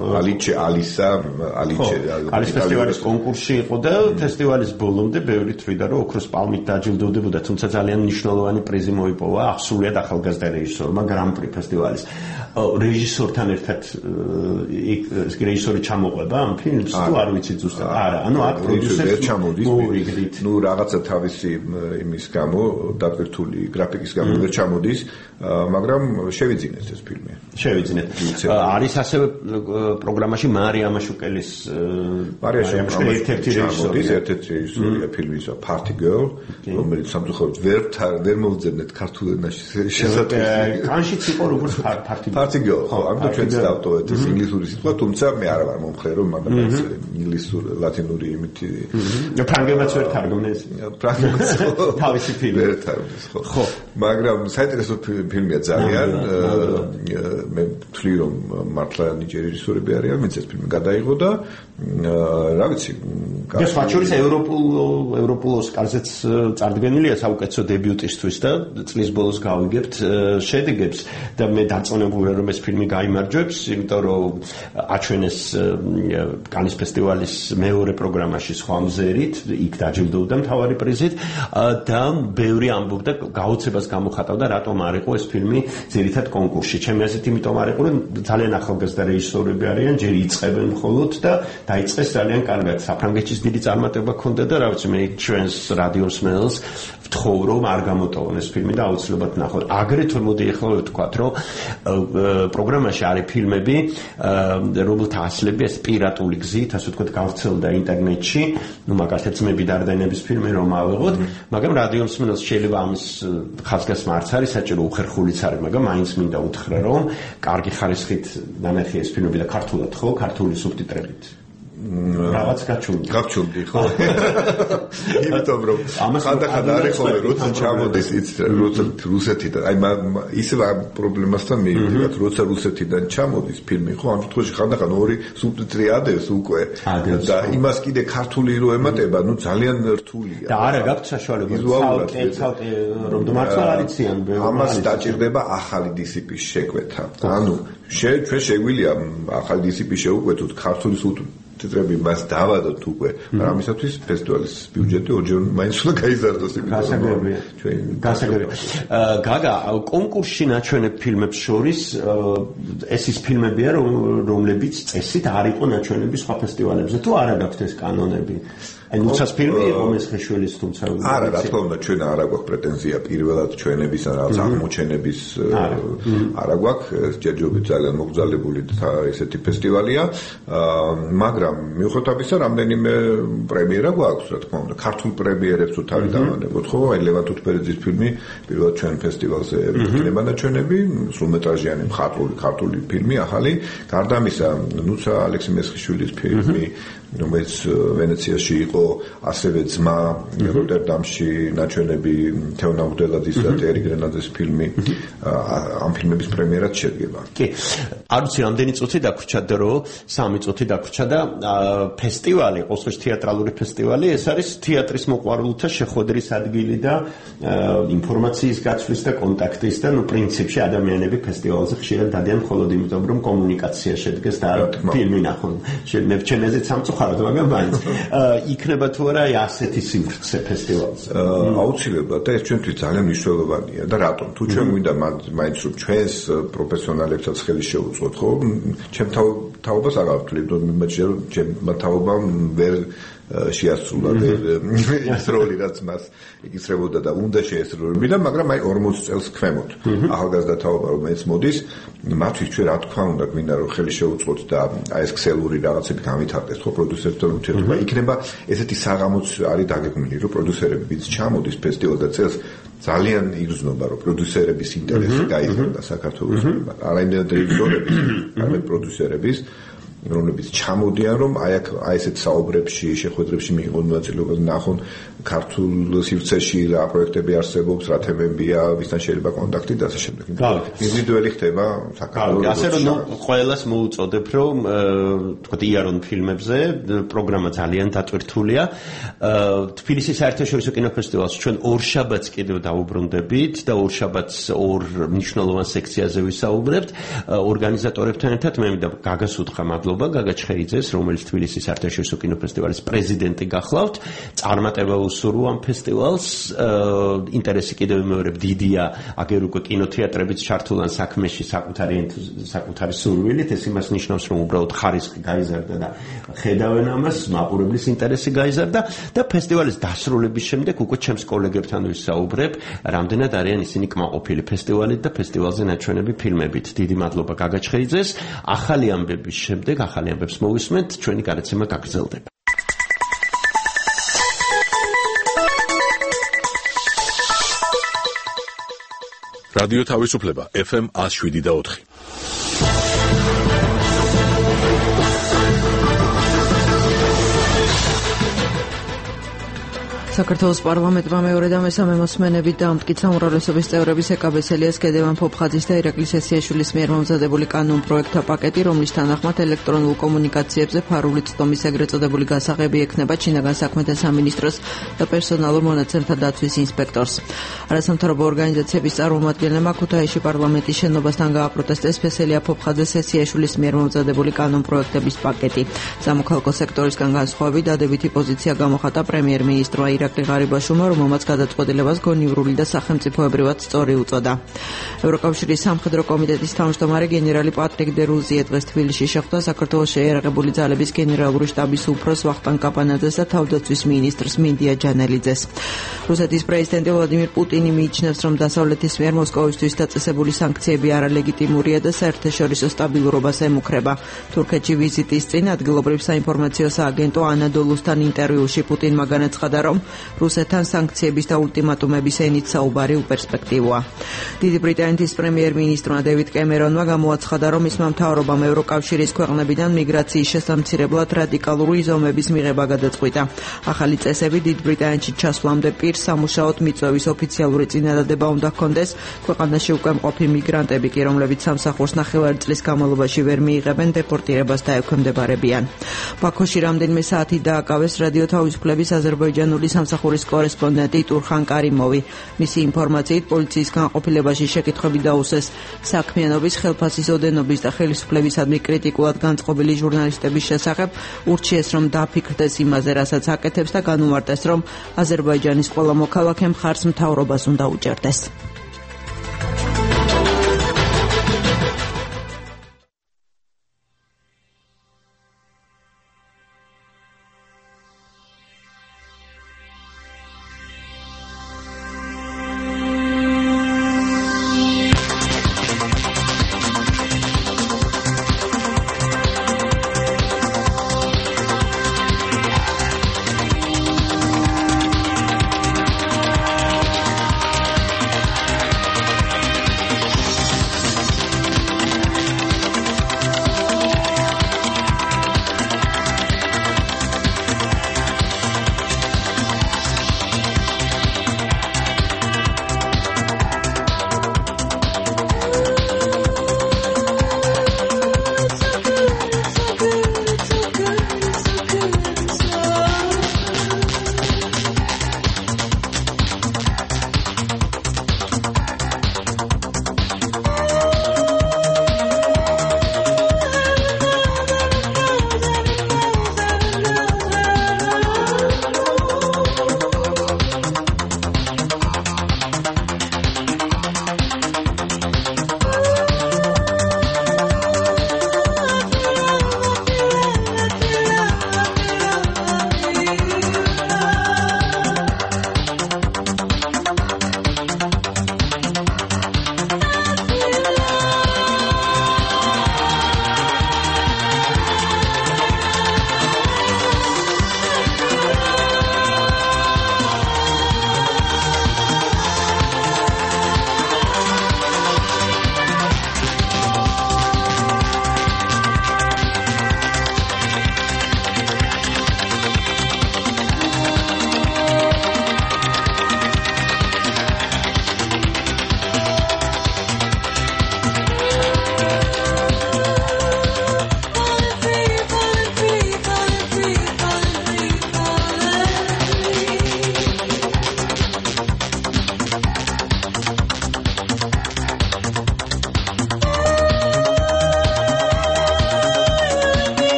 Speaker 3: კანის ფესტივალის კონკურსში იყო და ფესტივალის ბოლომდე ბევრი თვლიდა, რომ ოქროს პალმით დაჯილდოვდებოდა, თუმცა ძალიან მნიშვნელოვანი პრიზი მოიპოვა აღსრულიად ახალგაზრდა რეჟისორმა გრან-პრი ფესტივალის. რეჟისორთან ერთად რეჟისორი ჩამოყვება ამ ფილმს თუ არ ვიცი ზუსტად. არა, ანუ აქ პროდიუსერს მოიგდით.
Speaker 4: ნუ რაღაცა თავისი იმის გამო, დაპირთული გრაფიკის გამო ვერ ჩამოდის, მაგრამ შევიძინეთ ეს ფილმი.
Speaker 3: შევიძინეთ. არის ასევე პროგრამაში მარია მაშუკელის ერთ-ერთი
Speaker 4: რეჟისორია ფილმისა Party Girl, რომელიც სამწუხაროდ ვერ მოვძებნეთ ქართულ ენაში შესაძლებელი.
Speaker 3: კანშიც იყო როგორც
Speaker 4: Party Girl, ხო, ამიტომ ჩვენც დავტოვეთ ეს ინგლისური სიტყვა, თუმცა მე არ ვარ მომხრე, რომ მაგას ინგლისურ ლათინური იმითი
Speaker 3: ფრანგებიც ვერ თარგმნეს.
Speaker 4: ფრანგებიც
Speaker 3: თავისი ფილმი
Speaker 4: ვერ თარგმნეს, ხო. მაგრამ საინტერესო ფილმია ძალიან. მე ვთვლი რომ მართლა ნიჭიერი რეჟისორები არიან, მეც ეს ფილმი გადაიღო და რა ვიცი,
Speaker 3: სხვა შორის ევროპულ ოსკარზეც წარდგენილია საუკეთესო დებიუტისთვის და წლის ბოლოს გავიგებთ შედეგებს და მე დაწონებული ვარ რომ ეს ფილმი გაიმარჯვებს, იმიტომ რომ აჩვენეს კანის ფესტივალის მეორე პროგრამაში სხვა მზერით, იქ დაჯილდოვდა მთავარი პრიზით და ბევრი ამბობდა გაოცებას გამოხატავდა რატომ არ იყო ეს ფილმი ძირითად კონკურსში. ჩემი აზრით იმიტომ არ იყო, რომ ძალიან ახალგაზრდა რეჟისორები არიან, ჯერ იწყებენ მხოლოდ და დაიწყეს ძალიან კარგად. საფრანგეთის დიდი წარმატება ჰქონდა და რა ვიცი, მე ჩვენს რადიო სმელს ვთხოვ რომ არ გამოტოვონ ეს ფილმი და აუცილებლად ნახოთ. აგრეთვე მოდი ახლა ვთქვათ, რომ პროგრამაში არის ფილმები, რომელთა ასლები ეს პირატული გზით, ასე ვთქვათ, გავრცელდა ინტერნეტში, ნუ მაგალითად ძმები დარდენების ფილმი რომ ავიღოთ, მაგრამ რადიო სმელს შეიძლება ამის ხაზგასმა არც არის საჭირო, უხერხულიც არის, მაგრამ მაინც მინდა უთხრა, რომ კარგი ხარისხით ნანახი ეს ფილმები და ქართულად ხო, ქართული სუბტიტრებით. რაღაც გაჩვენდი ხო?
Speaker 4: იმიტომ რომ ხანდახან არის ხოლმე როცა ჩამოდის როცა რუსეთიდან, აი ისევ პრობლემასთან მივიდივართ, როცა რუსეთიდან ჩამოდის ფილმი, ხო, ამ შემთხვევაში ხანდახან ორი სუბტიტრი ადევს უკვე და იმას კიდე ქართული რო ემატება, ნუ ძალიან რთულია.
Speaker 3: და არა გაქვთ საშუალება ცალკე რომ მართლა არიციან
Speaker 4: ამას დაჭირდება ახალი დისციპლინის შეკვეთა. ანუ ჩვენ შეგვიძლია ახალი დისციპლინი შევუკვეთოთ ქართული სუბტიტრები მას დავადოთ უკვე, მაგრამ ამისათვის ფესტივალის ბიუჯეტი ორჯერ მაინც უნდა გაიზარდოს,
Speaker 3: გასაგებია. გაგა, კონკურსში ნაჩვენებ ფილმებს შორის ეს ის ფილმებია, რომლებიც წესით არ იყო ნაჩვენები სხვა ფესტივალებზე, თუ არა გაქვთ ეს კანონები? აი ნუცას ფილმი იყო მესხეშვილის, თუმცა
Speaker 4: არა, რა თქმა უნდა, ჩვენ არ აქვს პრეტენზია პირველად ჩვენების ან რაღაც აღმოჩენების არ აქვს, ჯერჯერობით ძალიან მოგზალებული ესეთი ფესტივალია, მაგრამ მიუხედავად ამისა, რამდენიმე პრემიერა გვაქვს, რა თქმა უნდა, ქართულ პრემიერებს თუ თავი დავანებოთ, ხო, აი ლევან თუთბერიძის ფილმი პირველად ჩვენ ფესტივალზე იქნება ნაჩვენები, სრულმეტრაჟიანი მხატვრული ქართული ფილმი ახალი, გარდა ამისა, ნუცა ალექსი მესხიშვილის ფილმი, რომელიც ვენეციაში იყო, ასევე ძმა როტერდამში ნაჩვენები თეონა მღვდელაძის და ტერი გრენაძის ფილმი, ამ ფილმების პრემიერაც შედგება.
Speaker 3: კი, არ ვიცი რამდენი წუთი დაგვრჩა და რომ 3 წუთი დაგვრჩა და ფესტივალი, ყოველთვის თეატრალური ფესტივალი, ეს არის თეატრის მოყვარულთა შეხვედრის ადგილი და ინფორმაციის გაცვლის და კონტაქტის და ნუ პრინციპში ადამიანები ფესტივალზე ხშირად დადიან მხოლოდ იმიტომ რომ კომუნიკაცია შედგეს და ფილმი ნახონ. შემეჩენეზე სამწუხაროდ, მაგრამ მაინც იქნება თუ არა ასეთი სივრცე ფესტივალზე.
Speaker 4: აუცილებლად და ეს ჩვენთვის ძალიან მნიშვნელოვანია და რატომ? თუ ჩვენ გვინდა მაინც რომ ჩვენს პროფესიონალებსაც ხელი შეუწყოთ, ხო? ჩემ თაობას არ ავთვლი, ჩემმა თაობამ ვერ შეასრულა ეს როლი, რაც მას ეკისრებოდა და უნდა შეესრულებინა, მაგრამ აი 40 წელს ქვემოთ ახალგაზრდა თაობა რომელიც მოდის, მათთვის ჩვენ რა თქმა უნდა გვინდა რომ ხელი შეუწყოთ და აი ეს ქსელური რაღაცები გამithარდეს, ხო, პროდიუსერთან ურთიერთობა იქნება ესეთი საღამოც არის დაგეგმილი, რომ პროდიუსერები ვინც ჩამოდის ფესტივალზე წელს ძალიან იგრძნობა, რომ პროდიუსერების ინტერესი გაიზარდა საქართველოს. არა იმდენად რეჟისორების, არამედ პროდიუსერების რომლებიც ჩამოდიან, რომ აი ესეთ საუბრებში, შეხვედრებში მიიღონ მონაწილეობა, ნახონ ქართულ სივრცეში რა პროექტები არსებობს, რა თემებია, ვისთან შეიძლება კონტაქტი და ასე შემდეგ. ინდივიდუალი ხდება საქართველოს.
Speaker 3: ასე რომ ყველას მოუწოდებ, რომ თქვათ იარონ ფილმებზე პროგრამა ძალიან დატვირთულია. თბილისის საერთაშორისო კინოფესტივალს ჩვენ ორშაბათს კიდევ დაუბრუნდებით და ორშაბათს ორ მნიშვნელოვან სექციაზე ვისაუბრებთ. ორგანიზატორებთან ერთად მე მინდა გაგას უთხრა მადლობა, გაგა ჩხეიძეს, რომელიც თბილისის საერთაშორისო კინოფესტივალის პრეზიდენტი გახლავთ. წარმატება უსურვო ამ ფესტივალს. ინტერესი კიდევ მეორე დიდია, აგერ უკვე კინოთეატრებიც ჩართულან საქმეში საკუთარი სურვილით. ეს იმას ნიშნავს, რომ უბრალოდ ხარისხი გაიზარდა და ხედავენ ამას, მაყურებლის ინტერესი გაიზარდა და ფესტივალის დასრულების შემდეგ უკვე ჩემს კოლეგებთან ვისაუბრებ, რამდენად არიან ისინი კმაყოფილი ფესტივალით და ფესტივალზე ნაჩვენები ფილმებით. დიდი მადლობა გაგა ჩხეიძეს. ახალი ამბების შემდეგ, ახალი ამბებს მოვისმენთ, ჩვენი გადაცემა გაგრძელდება.
Speaker 1: რადიო თავისუფლება FM 107.4.
Speaker 5: საქართველოს პარლამენტმა მეორე და მესამე მოსმენებით დაამტკიცა უმრავლესობის წევრების ეკაბესელიას, გედევან ფოფხაძის და ირაკლი სესიაშვილის მიერ მომზადებული კანონპროექტთა პაკეტი, რომლის თანახმად ელექტრონულ კომუნიკაციებზე ფარული წტომის ეგრეთ წოდებული გასაღები ექნება ჩინაგან საქმეთა სამინისტროს და პერსონალურ მონაცემთა დაცვის ინსპექტორს. არასამთავრობო ორგანიზაციების წარმომადგენლებმა ქუთაისში პარლამენტის შენობასთან გააპროტესტეს სესელია ფოფხაძეს სესიაშვილის მიერ მომზადებული კანონპროექტების პაკეტი. სამოქალაქო სექტორისგან განსხვავებით დადებითი პოზიცია გამოხატა პრემიერ-მინისტრმა ირაკლი ღარიბაშვილმა, რომელმაც გადაწყვეტილებას გონივრული და სახელმწიფოებრივად სწორი უწოდა. ევროკავშირის სამხედრო კომიტეტის თავმჯდომარე გენერალი პატრიკ დე რუზიე დღეს თბილისში შეხვდა საქართველოს შეიარაღებული ძალების გენერალური შტაბის უფროს ვახტანგ კაპანაძეს და თავდაცვის მინისტრს მინდია ჯანელიძეს. რუსეთის პრეზიდენტი ვლადიმირ პუტინი მიიჩნევს, რომ დასავლეთის მიერ მოსკოვისთვის დაწესებული სანქციები არალეგიტიმურია და საერთაშორისო სტაბილურობას ემუქრება. თურქეთში ვიზიტის წინ ადგილობრივ საინფორმაციო სააგენტო ანადოლუსთან ინტერვიუში პუტინმა განაცხადა, რომ რუსეთთან სანქციების და ულტიმატუმების ენით საუბარი უპერსპექტივოა. დიდი ბრიტანეთის პრემიერ-მინისტრმა დევიდ კემერონმა გამოაცხადა, რომ მისმა მთავრობამ ევროკავშირის ქვეყნებიდან მიგრაციის შესამცირებლად რადიკალური ზომების მიღება გადაწყვიტა. ახალი წესები დიდ ბრიტანეთში ჩასვლამდე პირს სამუშაოდ მიწვევის ოფიციალური წინადადება უნდა ჰქონდეს. ქვეყანაში უკვე მყოფი მიგრანტები კი, რომლებიც სამსახურს ნახევარი წლის განმავლობაში ვერ მიიღებენ, დეპორტირებას დაექვემდებარებიან. ბაქოში რამდენიმე საათი დააკავეს რადიო თავისუფლების აზერბაიჯანული სამსახურის კორესპონდენტი ტურხან კარიმოვი. მისი ინფორმაციით პოლიციის განყოფილებაში შეკითხვები დაუსვეს საქმიანობის, ხელფასის ოდენობის და ხელისუფლებისადმი კრიტიკულად განწყობილი ჟურნალისტების შესახებ, ურჩიეს, რომ დაფიქრდეს იმაზე, რასაც აკეთებს და განუმარტეს, რომ აზერბაიჯანის ყველა მოქალაქე მხარს მთავრობას უნდა უჭერდეს.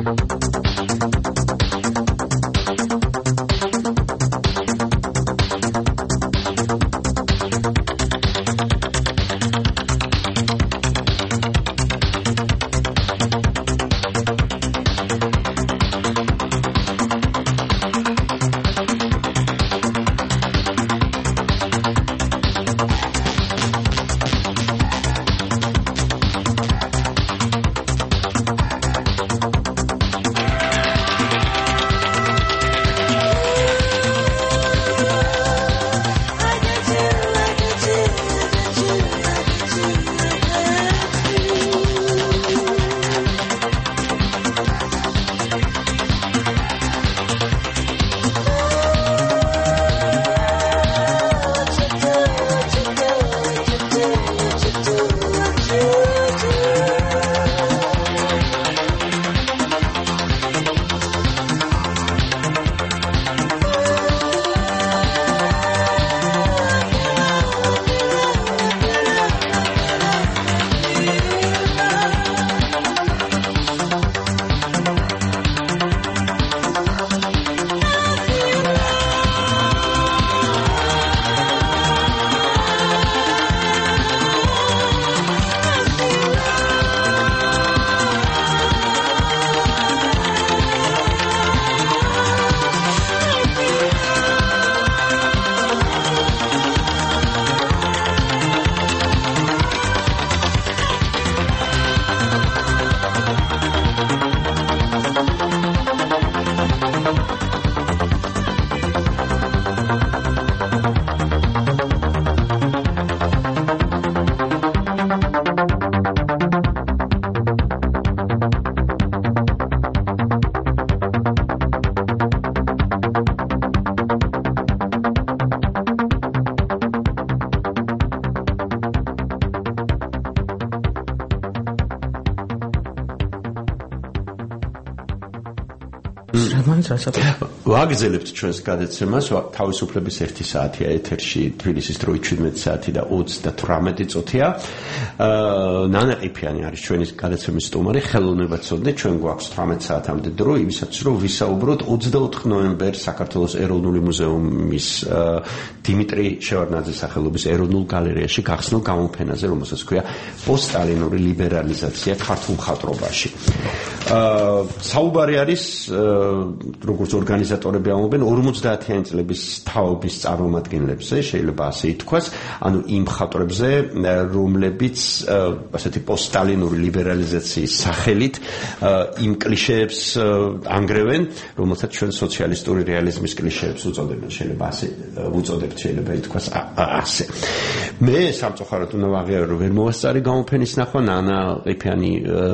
Speaker 3: ვაგრძელებთ ჩვენს გადაცემას, თავისუფლების 1 საათია ეთერში, თბილისის დროით 17 საათი და 38 წუთია. ნანა ყიფიანი არის ჩვენი გადაცემის სტუმარი, ხელოვნებაცოდნე, ჩვენ გვაქვს 18 საათამდე დრო, იმისაც რომ ვისაუბროთ 24 ნოემბერს საქართველოს ეროვნული მუზეუმის დიმიტრი შევარდნაძის სახელობის ეროვნულ გალერეაში გახსნილ გამოფენაზე, რომელსაც ქვია პოსტსტალინური ლიბერალიზაცია ქართულ მხატვრობაში. საუბარი არის, როგორც ორგანიზატორები ამბობენ, 50-იანი წლების თაობის წარმომადგენლებზე, შეიძლება ასე ითქვას, ანუ იმ მხატვრებზე, რომლებიც ასეთი პოსტსტალინური ლიბერალიზაციის სახელით იმ კლიშეებს ანგრევენ, რომელსაც ჩვენ სოციალისტური რეალიზმის კლიშეებს უწოდებენ, შეიძლება ასე უწოდებთ, შეიძლება ითქვას ასე. მე სამწუხაროდ უნდა ვაღიარო, რომ ვერ მოვასწარი გამოფენის ნახვა, ნანა ყიფიანი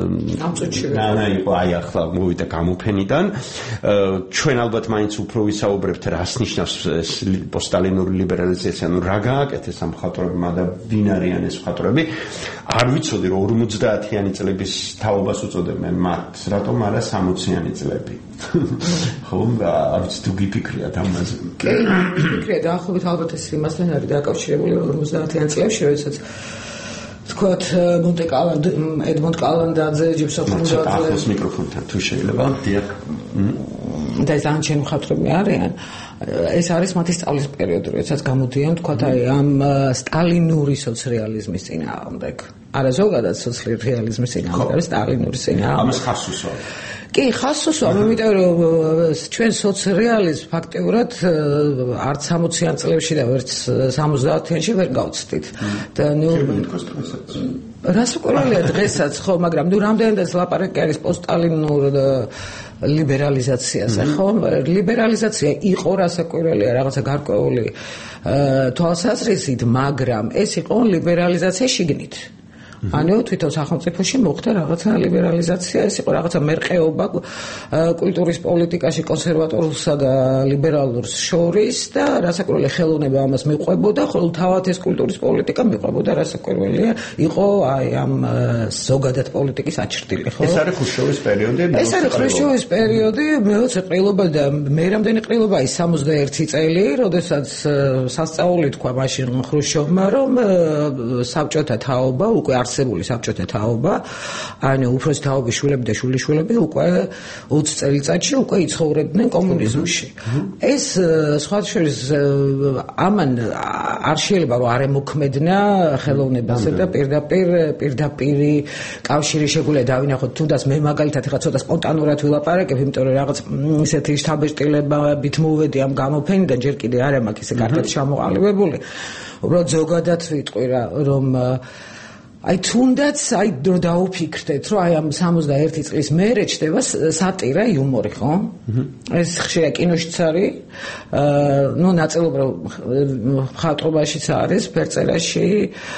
Speaker 3: ნანა იყო აი ახლა მოვიდა გამოფენიდან. ჩვენ ალბათ მაინც უფრო ვისაუბრებთ, რას ნიშნავს პოსტსტალინური ლიბერალიზაცია, ანუ რა გააკეთეს ამ მხატვრებმა და ვინ არიან ეს მხატვრები. არ ვიცოდი, რომ 50-იანი წლების თაობას უწოდებენ მათ, რატომ არა 60-იანი წლები. ხო, არ ვიცი თუ გიფიქრიათ ამაზე.
Speaker 5: კი, ფიქრია, დაახლოებით ალბათ ეს იმასთან არის დაკავშირებული 50-იან წლებში, როდესაც თქვათ ედმონდ კალანდაძე, ჯიბსონ ხუნდაძე.
Speaker 3: ახლა მიკროფონთან თუ შეიძლება. დიახ.
Speaker 5: და ეს ანჩენ მხატვრები არიან. ეს არის მათი სწავლის პერიოდი, როდესაც გამოდიან, თქვათ, აი ამ სტალინური სოციალიზმის წინააღმდეგ. არა ზოგადად სოციალიზმის წინააღმდეგ, არის სტალინური წინააღმდეგ.
Speaker 3: ამას ხას უსვამთ.
Speaker 5: კი, ხას უსვამთ, იმიტომ რომ ჩვენ სოციალიზმს ფაქტიურად არც 60-იან წლებში და ვერც 70-იანში ვერ გავცდით. და ნუ რასაკვირველია დღესაც, ხო, მაგრამ ნუ რამდენადაც ლაპარაკი არის პოსტსტალინურ ლიბერალიზაციაზე, ხო? ლიბერალიზაცია იყო რასაკვირველია რაღაცა გარკვეული თვალსაზრისით, მაგრამ ეს იყო ლიბერალიზაცია შიგნით. ანუ თვითონ სახელმწიფოში მოხდა რაღაცა ლიბერალიზაცია, ეს იყო რაღაცა მერყეობა კულტურის პოლიტიკაში კონსერვატორულსა და ლიბერალურს შორის და რასაკვირველია ხელოვნება ამას მიყვებოდა, ხოლო თავად ეს კულტურის პოლიტიკა მიყვებოდა, რასაკვირველია, იყო აი ამ ზოგადად პოლიტიკის აჩრდილი, ხო?
Speaker 3: ეს არის ხრუშჩოვის პერიოდი?
Speaker 5: ეს არის ხრუშჩოვის პერიოდი, მეოცე ყრილობა და მერამდენი ყრილობა ის 61 წელი, როდესაც სასწაული თქვა მაშინ ხრუშჩოვმა, რომ საბჭოთა თაობა უკვე
Speaker 6: არსებული საბჭოთა თაობა, ანუ უფროსი თაობის შვილები და შვილიშვილები უკვე 20 წელიწადში უკვე იცხოვრებდნენ კომუნიზმში. ეს სხვა შორის ამან არ შეიძლება რომ არ ემოქმედნა ხელოვნებაზე და პირდაპირი კავშირი შეგვიძლია დავინახოთ თუნდაც მე მაგალითად ხა ცოტა სპონტანურად ვილაპარაკებ, იმიტომ რომ რაღაც ისეთი შთაბეჭდილებით მოვედი ამ გამოფენიდან, ჯერ კიდე არ მაქვს ისე კარგად ჩამოყალიბებული. უბრალოდ ზოგადად ვიტყვი რომ აი თუნდაც აი დრო დაუფიქრდეთ რომ აი ამ 61 წლის მერე ჩდება სატირა, იუმორი, ხო? ეს ხშირად კინოშიც არის, ნუ ნაწილობრივ მხატვრობაშიც არის, ფერწერაში,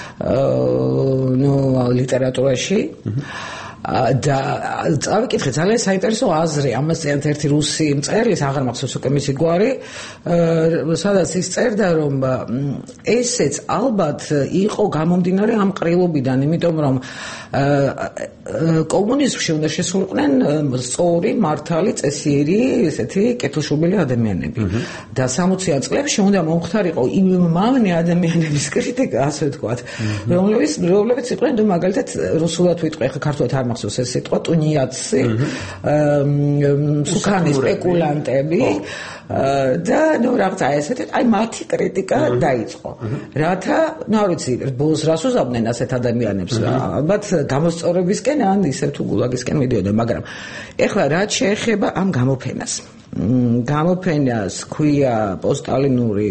Speaker 6: ნუ ლიტერატურაში. და წავიკითხე ძალიან საინტერესო აზრი ამას წერთ ერთი რუსი მწერლის, აღარ მახსოვს უკვე მისი გვარი, სადაც ის წერდა რომ ესეც ალბათ იყო გამომდინარე ამ ყრილობიდან, იმიტომ რომ კომუნიზმში უნდა შესულიყვნენ სწორი, მართალი, წესიერი, ესეთი კეთილშობილი ადამიანები. და 60-იან წლებში უნდა მომხდარიყო იმავე ადამიანების კრიტიკა, ასე ვთქვათ, რომლებიც იყვნენ მაგალითად რუსულად ვიტყვი, ხა ქართულად არ მახსოვს ეს სიტყვა, ტუნიაცი, სუკანი სპეკულანტები და ნუ რაღაცა ესეთი, აი მათი კრიტიკა დაიწყო. რათა, ნუ არ ვიცი, ბოლოს რას უზავნენ ასეთ ადამიანებს, ალბათ გამოსწორებისკენ ან ისევ თუ გულაგისკენ მიდიოდნენ, მაგრამ ეხლა რაც შეეხება ამ გამოფენას. გამოფენას ქვია პოსტსტალინური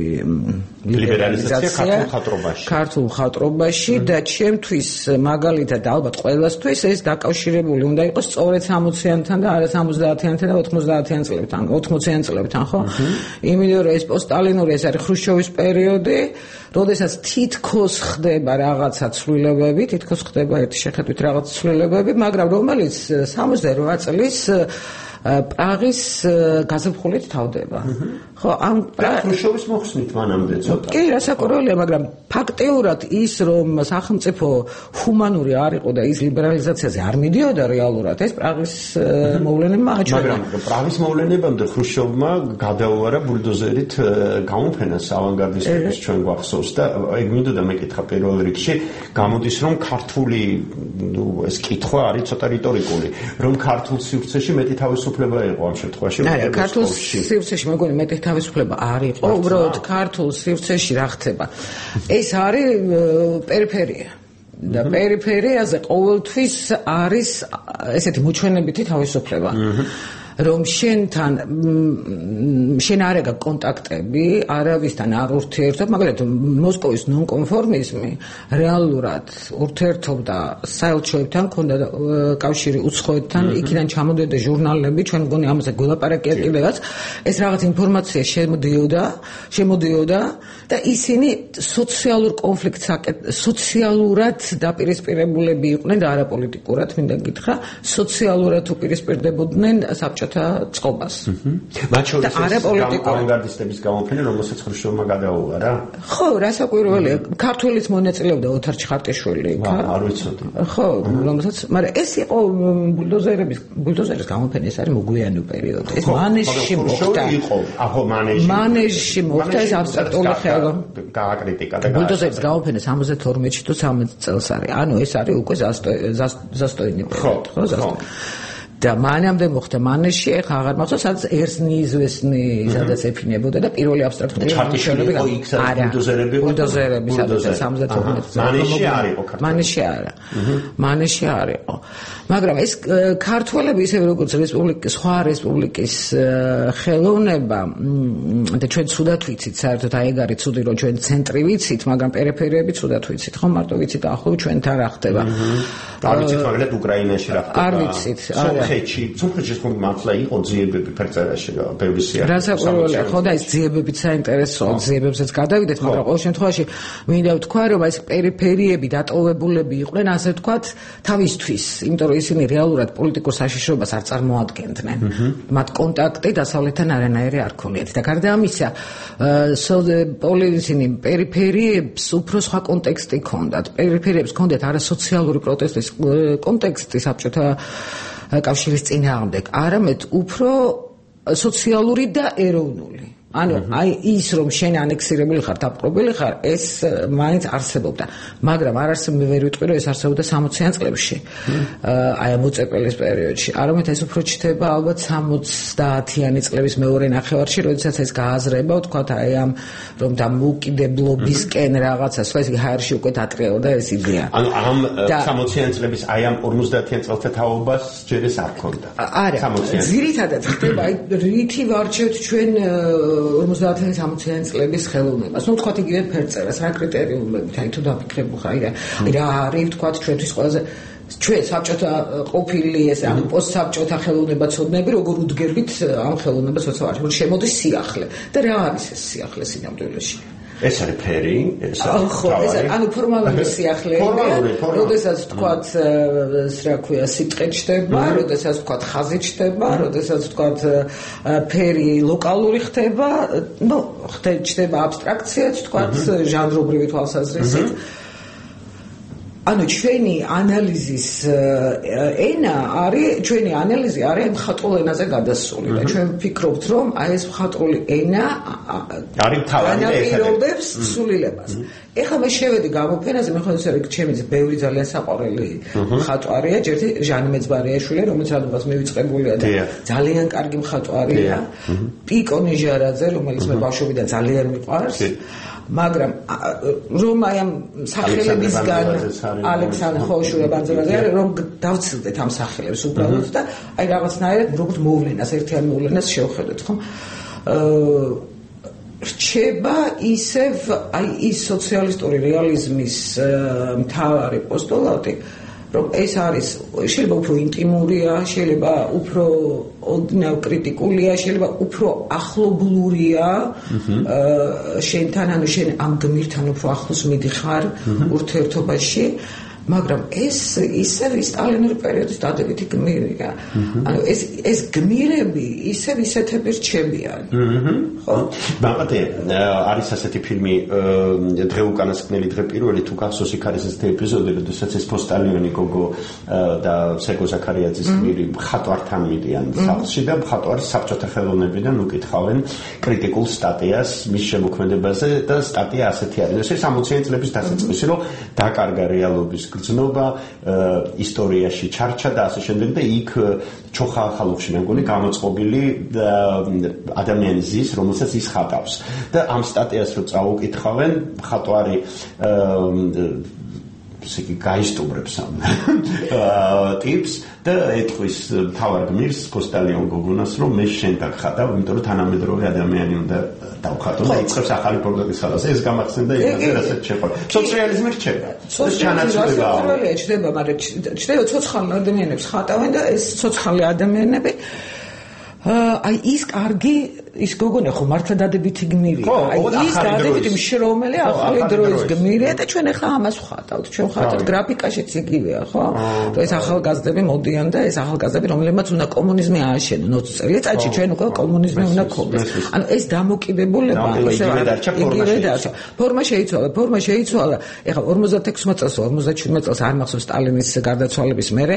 Speaker 6: ლიბერალიზაცია ქართულ მხატვრობაში და ჩემთვის მაგალითად ალბათ ყველასთვის ეს დაკავშირებული უნდა იყოს სწორედ 60-იანთან და არა 70-იანთან და 90-იან წლებთან, 80-იან წლებთან, ხო? იმიტომ რომ ეს პოსტსტალინური ეს არის ხრუშჩოვის პერიოდი, როდესაც თითქოს ხდება რაღაცა ცვლილებები, თითქოს ხდება ერთი შეხედვით რაღაც ცვლილებები, მაგრამ რომელიც 68 წლის პრაღის გაზაფხულით თავდება. ხო, ამ
Speaker 3: ხრუშჩოვის მოხსნით მანამდე ცოტა.
Speaker 6: კი, რასაკვირველია, მაგრამ ფაქტიურად ის რომ სახელმწიფო ჰუმანური არ იყო და ის ლიბერალიზაციაზე არ მიდიოდა რეალურად, ეს პრაღის მოვლენებმა აჩვენა.
Speaker 3: მაგრამ პრაღის მოვლენებამდე ხრუშჩოვმა გადაუარა ბულდოზერით გამოფენას ავანგარდისტების ჩვენ გვახსოვს და ეგ მინდოდა მეკითხა პირველ რიგში, გამოდის რომ ქართული ეს კითხვა არის ცოტა რიტორიკული, რომ ქართულ სივრცეში მეტი თავისუფლება იყო ამ შემთხვევაში.
Speaker 6: არა, ქართულ სივრცეში მეგონი მეტი თავისუფლება არ იყო, უბრალოდ ქართულ სივრცეში რა ხდება. ეს არის პერიფერია. და პერიფერიაზე ყოველთვის არის ესეთი მოჩვენებითი თავისუფლება. რომ შენთან შენ არ ეგა კონტაქტები, არავისთან არ ურთიერთობ, მაგალითად მოსკოვის ნონკონფორმიზმი რეალურად ურთიერთობდა საელჩოებთან, ქონდა კავშირი უცხოეთთან, იქიდან ჩამოდიოდა ჟურნალები, ჩვენ მგონი ამაზე გველაპარაკია კიდევაც, ეს რაღაც ინფორმაცია შემოდიოდა და ისინი სოციალურ კონფლიქტს სოციალურად დაპირისპირებულები იყვნენ და არა პოლიტიკურად, მინდა გითხრა, სოციალურად უპირისპირდებოდნენ საბჭოთა წყობას.
Speaker 3: მათ შორის ავანგარდისტების გამოფენა, რომელსაც ხრუშჩოვმა გადაუარა?
Speaker 6: ხო, რასაკვირველია, ქართველიც მონაწილეობდა ოთარ ჩხარტიშვილი.
Speaker 3: არ ვიცოდი.
Speaker 6: ხო, რომელსაც, მაგრამ ეს იყო ბულდოზერის გამოფენა, ეს არის მოგვიანო პერიოდი. ეს მანეჟში მოხდა.
Speaker 3: ახო
Speaker 6: მანეჟში მოხდა ეს აბსტრაქტული ხელო.
Speaker 3: გააკრიტიკა და
Speaker 6: ბულდოზერის გამოფენა 72-ში თუ 13 წელს არის. ანუ ეს არის უკვე ზასტოინი პერიოდი, ხო, ზასტოინი. და მანამდე მოხდა მანეჟში, ეხლა აღარ მახსოვს, სადაც ერსნი იზვესნი სადაც ეფინებოდა და პირველი აბსტრაქტული
Speaker 3: ჩარტიშვილი იყო იქ
Speaker 6: ბულდოზერები სადაც 72 წელს.
Speaker 3: მანეჟში არ იყო ქართველი.
Speaker 6: მანეჟში არ იყო. მაგრამ ეს ქართველები ისე როგორც სხვა რესპუბლიკის ხელოვნება და ჩვენ ცუდად ვიცით, საერთოდ აი ეგ არის ცუდი, რომ ჩვენ ცენტრი ვიცით, მაგრამ პერიფერიები ცუდად ვიცით, ხო, მარტო ვიცით ახლო ჩვენთან რა ხდება.
Speaker 3: არ ვიცით მაგალითად უკრაინაში რა ხდება.
Speaker 6: არ ვიცით,
Speaker 3: სომხეთში ხომ მართლა იყო ძიებები ფერწერაში, ბევრი სიახლე.
Speaker 6: რასაკვირველია, ხო და ეს ძიებებიც საინტერესოა, ძიებებსაც გადავიდეთ, მაგრამ ყოველ შემთხვევაში მინდა ვთქვა, რომ ეს პერიფერიები დატოვებულები იყვნენ, ასე ვთქვათ, თავისთვის, იმიტომ რომ ისინი რეალურად პოლიტიკურ საშიშროებას არ წარმოადგენდნენ. მათ კონტაქტი დასავლეთთან არანაირი არ ქონიათ და გარდა ამისა, ისინი პერიფერიებს უფრო სხვა კონტექსტი ჰქონდათ. პერიფერიებს ჰქონდათ არა სოციალური პროტესტის კონტექსტი საბჭოთა კავშირის წინააღმდეგ, არამედ უფრო სოციალური და ეროვნული. ანუ აი ის რომ შენ ანექსირებული ხარ, დაპყრობილი ხარ, ეს მაინც არსებობდა. მაგრამ არ არსებობდა, მე ვერ ვიტყვი რომ ეს არსებობდა 60-იან წლებში. აი მოწეპელის პერიოდში. არამედ ეს უფრო ჩდება ალბათ 70-იანი წლების მეორე ნახევარში, როდესაც ეს გააზრება, ვთქვათ, აი ამ რომ დამოუკიდებლობისკენ რაღაცა, სხვა ეს ჰაერში უკვე დატრიალდა ეს იდეა.
Speaker 3: ანუ ამ 60-იან წლების აი ამ 50-იან წელთა თაობას ჯერ ეს არ ქონდა.
Speaker 6: არა, ძირითადად ხდება აი რითი ვარჩევთ ჩვენ 50-იან 60-იან წლების ხელოვნებას. ნუ თქვათ იგივე ფერწერას, რა კრიტერიუმებით, აი თუ დაფიქრებულ ხარ, აი რა არის თქვათ ჩვენთვის ყველაზე ჩვენ საბჭოთა ყოფილი ეს ამ პოსტსაბჭოთა ხელოვნებაცოდნები როგორ უდგებით ამ ხელოვნებას როცა ვარჩევთ. შემოდის სიახლე და რა არის ეს სიახლე სინამდვილეში?
Speaker 3: ეს არის ფერი, ეს
Speaker 6: ანუ ფორმალური სიახლეა, როდესაც თქვათ, რა ქვია, სიტყე ჩდება, როდესაც თქვათ, ხაზი ჩდება, როდესაც თქვათ, ფერი ლოკალური ხდება, ნუ ჩდება აბსტრაქციაც, თქვათ, ჟანრობრივი თვალსაზრისით. ანუ ჩვენი ანალიზის ენა არის, ჩვენი ანალიზი არის მხატვრულ ენაზე გადასული და ჩვენ ვფიქრობთ, რომ აი ეს მხატვრული ენა
Speaker 3: არის თავი
Speaker 6: ანალიზებს სულილებას. ეხლა მე შევედი გამოფენაზე, მე ხომ ისე ჩემი ბევრი ძალიან საყვარელი მხატვარია, ჯერთი ჟანი მეძბარიაშვილი, რომელიც რადგანაც მივიწყებულია და ძალიან კარგი მხატვარია. პიკო ნიჟარაძე, რომელიც მე ბავშვობიდან ძალიან მიყვარს. მაგრამ რომ აი ამ სახელებისგან ალექსანდრე ხოშურაბაძე რომ დავცილდეთ ამ სახელებს უბრალოდ და აი რაღაცნაირად როგორც მოვლენას, ერთიან მოვლენას შევხედოთ, ხო? რჩება ისევ აი ის სოციალისტური რეალიზმის მთავარი პოსტულატი, რომ ეს არის შეიძლება უფრო ინტიმურია, შეიძლება უფრო ოდნავ კრიტიკულია, შეიძლება უფრო ახლობლურია შენთან, ანუ შენ ამ გმირთან უფრო ახლოს მიდიხარ ურთიერთობაში, მაგრამ ეს ისევ სტალინური პერიოდის დადებითი გმირია. ანუ ეს გმირები ისევ ისეთები რჩებიან. ხო?
Speaker 3: მაგათი არის ასეთი ფილმი დღე უკანასკნელი დღე პირველი თუ გახსოვს იქ არის ეს ეპიზოდი, როდესაც ეს პოსტალიონი გოგო და სერგო ზაქარიაძის გმირი მხატვართან მიდიან სახლში და მხატვარი საბჭოთა ხელოვნებიდან უკითხავენ კრიტიკულ სტატიას მის შემოქმედებაზე და სტატია ასეთი არის. ეს 60-იან წლების დასაწყისი, რომ დაკარგა რეალობის გრძნობა, ისტორიაში ჩარჩა და ასე შემდეგ და იქ ჩოხა ხალხში მეგონი გამოწყობილი ადამიანის ზის, რომელსაც ის ხატავს. და ამ სტატიას რო წაუკითხავენ, მხატვარი ისეთი გაისტუმრებს ამ ტიპს და ეტყვის თავარ გმირს პოსტალიონ გოგონას, რომ მე შენ დაგხატავ, იმიტომ რომ თანამედროვე ადამიანი უნდა დავხატო და იწყებს ახალი პროდუქტის ხატვას. ეს გამახსენდა იმაზე, რასაც შეყვარ. სოციალიზმი რჩება.
Speaker 6: სოციალიზმი რჩება, მაგრამ ჩდება ცოცხალი ადამიანებს ხატავენ და ეს ცოცხალი ადამიანები აი ის კარგი ის გოგონა ხო მართლა დადებითი გმირია. აი ის დადებითი მშრომელი ახალი დროის გმირია და ჩვენ ახლა ამას ვხატავთ. ჩვენ ვხატავთ გრაფიკაშიც იგივეა, ხო? რომ ეს ახალგაზრდები მოდიან და ეს ახალგაზრდები, რომლებმაც უნდა კომუნიზმი ააშენონ 20 წელიწადში, ჩვენ უკვე კომუნიზმი უნდა გქონდეს. ანუ ეს დამოკიდებულება იგივე დარჩა. ფორმა შეიცვალა. ეხლა 56 წელს, 57 წელს არ მახსოვს სტალინის გარდაცვალების მერე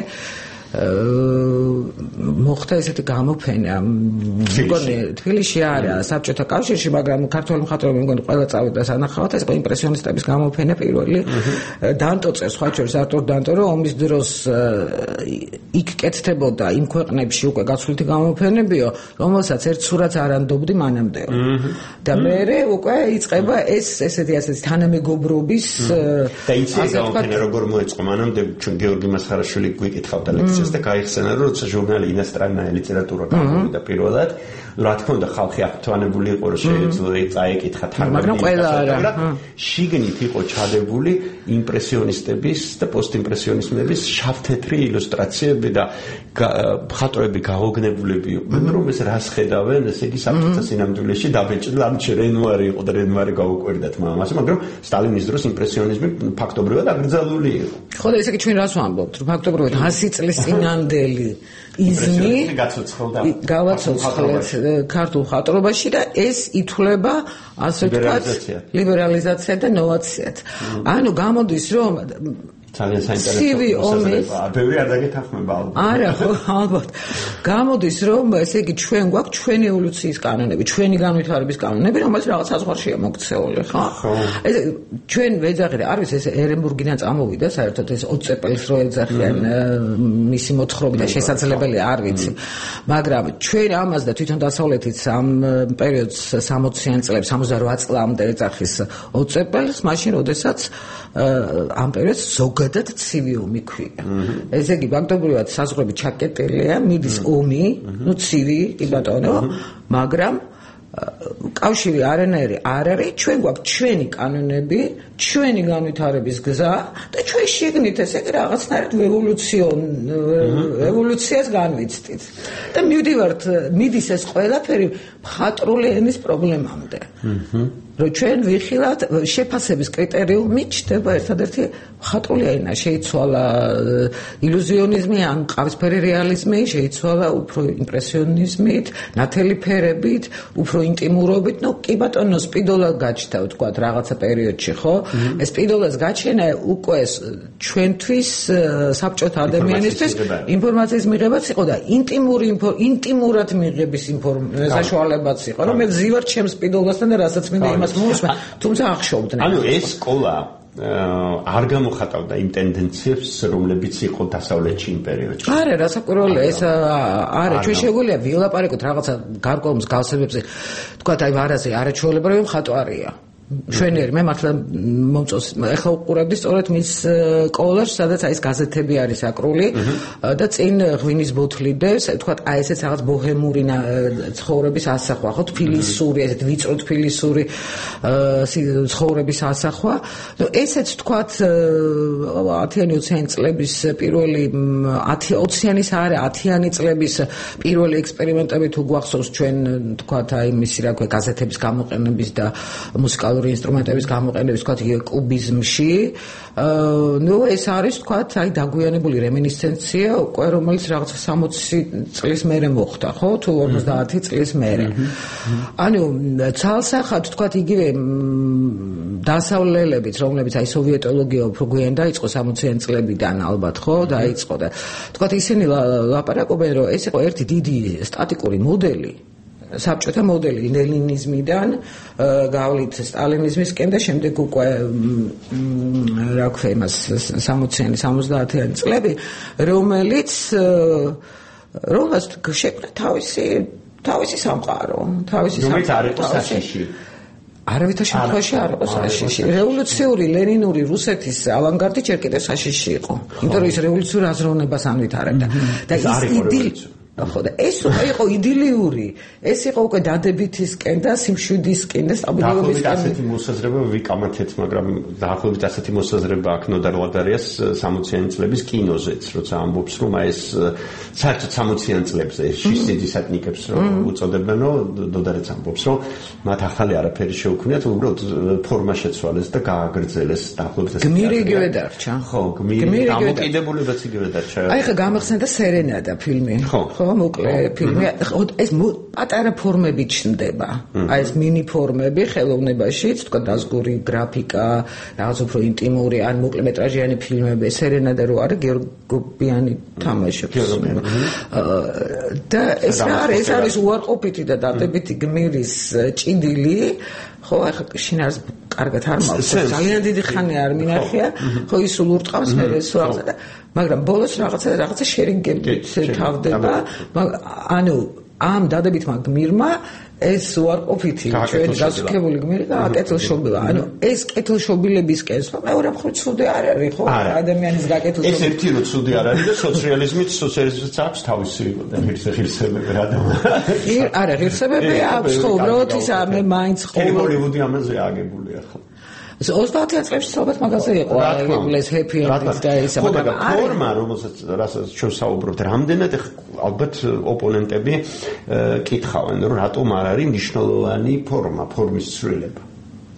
Speaker 6: მოხდა ესეთი გამოფენა მგონი თბილისში არა საბჭოთა კავშირში, მაგრამ ქართველი მხატვრები მგონი ყველა წავიდა სანახავად, ეს იყო იმპრესიონისტების გამოფენა პირველი. დანტო წერს, სხვა შორის არტურ დანტო, რომ ომის დროს იქ კეთდებოდა იმ ქვეყნებში უკვე გაცვლითი გამოფენებიო, რომელსაც ერთ სურათს არ ანდობდი მანამდე. და მერე უკვე იწყება ეს ესეთი თანამეგობრობის
Speaker 3: და იცი გამოფენა როგორ მოეწყო მანამდე, ჩვენ გეორგი მასხარაშვილი გვიკითხავდა ლექციას და გაიხსენა, რომ როცა ჟურნალი ინასტრანная ლიტერატურა გამოვიდა პირველად, რა თქმა უნდა ხალხი აქტუანებული იყო, რომ შეეძლო წაეკითხა თარგმანი. შიგნით იყო ჩადებული იმპრესიონისტების და პოსტიმპრესიონიზმების შავთეთრი ილუსტრაციები და მხატვრები გაოგნებულები იყვნენ, რომ ეს რას ხედავენ, ესე იგი საბჭოთა სინამდვილეში დაბეჭდლა, ამ რენუარი იყო და რენუარი გაუკვირდათ მამასე, მაგრამ სტალინის დროს იმპრესიონიზმი ფაქტობრივად აკრძალული იყო.
Speaker 6: ხო და ესე იგი ჩვენ რას ვამბობთ, რომ ფაქტობრივად 100 წლის წინანდელი იზმი გავაცოცხლეთ ქართულ მხატვრობაში და ეს ითვლება ასე ვთქვათ ლიბერალიზაცია და ნოვაციად. ანუ გამოდის რომ
Speaker 3: ძალიან საინტერესო მოსაზრებაა. ბევრი არ დაგეთანხმება ალბათ.
Speaker 6: არა, ხო, ალბათ. გამოდის რომ ესე იგი ჩვენ გვაქვს ჩვენი ევოლუციის კანონები, ჩვენი განვითარების კანონები, რომელიც რაღაც საზღვარშია მოქცეული, ხო? ეს ჩვენ ვეძახით, არის ეს ერენბურგიდან წამოვიდა, საერთოდ ეს 20 წელს რო ეძახიან მისი მოთხრობი და შესაძლებელი არ ვიცი. მაგრამ ჩვენ ამას და თვითონ დასავლეთიც ამ პერიოდს 60-იან წლებს 68 წლამდე ეძახის 20 წელს, მაშინ როდესაც ამ პერიოდს ზოგადად ცივი ქვია. ესე იგი ფაქტობრივად საზღვრები ჩაკეტილია, მიდის ომი, ცივი, კი ბატონო, მაგრამ კავშირი არანაირი არ არის, ჩვენ გვაქვს ჩვენი კანონები, ჩვენი განვითარების გზა და ჩვენ შეგნით ესე იგი რაღაცნაირად ევოლუციას განვიცდით. და მიდის ეს ყველაფერი მხატვრული ენის პრობლემამდე. რომ ჩვენ ვიხილავთ შეფასების კრიტერიუმი ჩდება ერთადერთი მხატვრული ენა, შეიცვალა ილუზიონიზმი, ან ყავისფერი რეალიზმი, შეიცვალა უფრო იმპრესიონიზმით, ნათელი ფერებით, უფრო ინტიმურობით, კი ბატონო, სპიდოლა გაჩნდა, ვთქვათ, რაღაცა პერიოდში, ხო? ეს სპიდოლას გაჩენა უკვე ჩვენთვის საბჭოთა ადამიანისთვის ინფორმაციის მიღებაც იყო და ინტიმურად მიღების საშუალებაც იყო, რომ მე ვზივარ ჩემს სპიდოლასთან და რასაც მინდა იმას მოусმა, თუმცა ახშობდნენ.
Speaker 3: ანუ ეს სკოლა არ გამოხატავდა იმ ტენდენციებს, რომლებიც იყო დასავლეთში იმ პერიოდში.
Speaker 6: არა, რასაკვირველია, ეს არა, ჩვენ შეგვიძლია ვილაპარაკოთ რაღაცა გარკვეულ მსგავსებებზე. თქვათ, აი ვარაზე არაჩვეულებრივი მხატვარია. შვენიერი, მე მართლა მომწონს. ეხლა უყურებდი სწორედ მის კოლაჟს, სადაც აი ეს გაზეთები არის აკრული და წინ ღვინის ბოთლი დევს, თქვათ, აი ესეც რაღაც ბოჰემური ცხოვრების ასახვა, ხო, თბილისური, ესეთ ვიწრო თბილისური ცხოვრების ასახვა. ესეც თქვათ 10-20-იანი წლების პირველი 20-იანის არა, 10-იანი წლების პირველი ექსპერიმენტები თუ გვახსოვს ჩვენ, თქვათ, აი მისი რა ქვია, გაზეთების გამოყენების და მუსიკალური ინსტრუმენტების გამოყენების, თქვათ, კუბიზმში. ეს არის, თქვათ, აი დაგვიანებული რემინისცენცია, უკვე რომელიც რაღაცა 60 წლის მერე მოხდა, ხო? თუ 50 წლის მერე. ანუ ცალსახად, თქვათ, იგივე დასავლელებით, რომლებიც აი სოვიეტოლოგია უფრო გვიან დაიწყო 60-იან წლებიდან ალბათ, ხო? დაიწყო და თქვათ, ისინი ლაპარაკობენ, რომ ეს იყო ერთი დიდი სტატიკური მოდელი, საბჭოთა მოდელი ლენინიზმიდან გავლით სტალინიზმისკენ და შემდეგ უკვე რა ქვია იმას 60-იანი 70-იანი წლები, რომელიც შექმნა თავისი სამყარო, თავისი
Speaker 3: რომელიც არ იყო საშიში.
Speaker 6: არავითარ შემთხვევაში არ იყო საშიში. რევოლუციური ლენინური რუსეთის ავანგარდი ჯერ კიდევ საშიში იყო. იმიტომ რომ ის რევოლუციურ აზროვნებას ანვითარებდა და ის ხო და ეს იყო იდილიური, ეს იყო უკვე დადებითისკენ და სიმშვიდისკენ და სტაბილურობისკენ.
Speaker 3: ასეთი მოსაზრება ვიკამათეთ, მაგრამ დაახლოებით ასეთი მოსაზრება აქ ნოდარ ლადარიას 60-იანი წლების კინოზეც, როცა ამბობს, რომ ეს საერთოდ 60-იან წლებზე შიშდისატნიკებს უწოდებენო, დოდარეც ამბობს, რომ მათ ახალი არაფერი შეუქმნიათ, უბრალოდ ფორმა შეცვალეს და გააგრძელეს დაახლოებით ასეთი.
Speaker 6: გმირი იგივე დარჩა.
Speaker 3: ხო, გმირი დამოკიდებულებაც იგივე დარჩა.
Speaker 6: აი ხა გამახსენდა სერენადა ფილმი. ხო, მოკლე ფილმი. ეს პატარა ფორმები ჩნდება. აი ეს მინი ფორმები ხელოვნებაშიც, თქვა დაზგური გრაფიკა, რაღაც უფრო ინტიმური ან მოკლემეტრაჟიანი ფილმები, სერენადა რო არის გიორგობიანი თამაშობს. და ეს არის უარყოფითი და დადებითი გმირის ჭიდილი. ხო, ახლა შინაარს კარგად არ მაქვს. ძალიან დიდი ხანი არ მინახია. ხო, ის სულ ურტყავს მე ეს რაღაცა და მაგრამ ბოლოს რაღაცა შერინგებით თავდება. ანუ ამ დადებითმა გმირმა ეს უარყოფითი ჩვენი გასუქებული გმირი და კეთილშობილა. ანუ ეს კეთილშობილებისკენ მეორე მხრივ ცუდი არ არის, ხო? ადამიანის გაკეთილშობილი.
Speaker 3: ეს ერთი რო ცუდი არ არის და სოციალიზმიც აქვს თავისი ღირსებები რა და.
Speaker 6: არა, ღირსებები აქვს, ხო, უბრალოდ ისა მე მაინც ხო.
Speaker 3: ჰოლივუდი ამაზე აგებულია, ხო.
Speaker 6: 30-იან წლებში ალბათ მაგაზე იყო ეს happy end და ისა,
Speaker 3: მაგრამ ფორმა, რასაც ჩვენ საუბრობთ, რამდენად ალბათ ოპონენტები კითხავენ, რომ რატომ არ არის მნიშვნელოვანი ფორმის ცვლილება.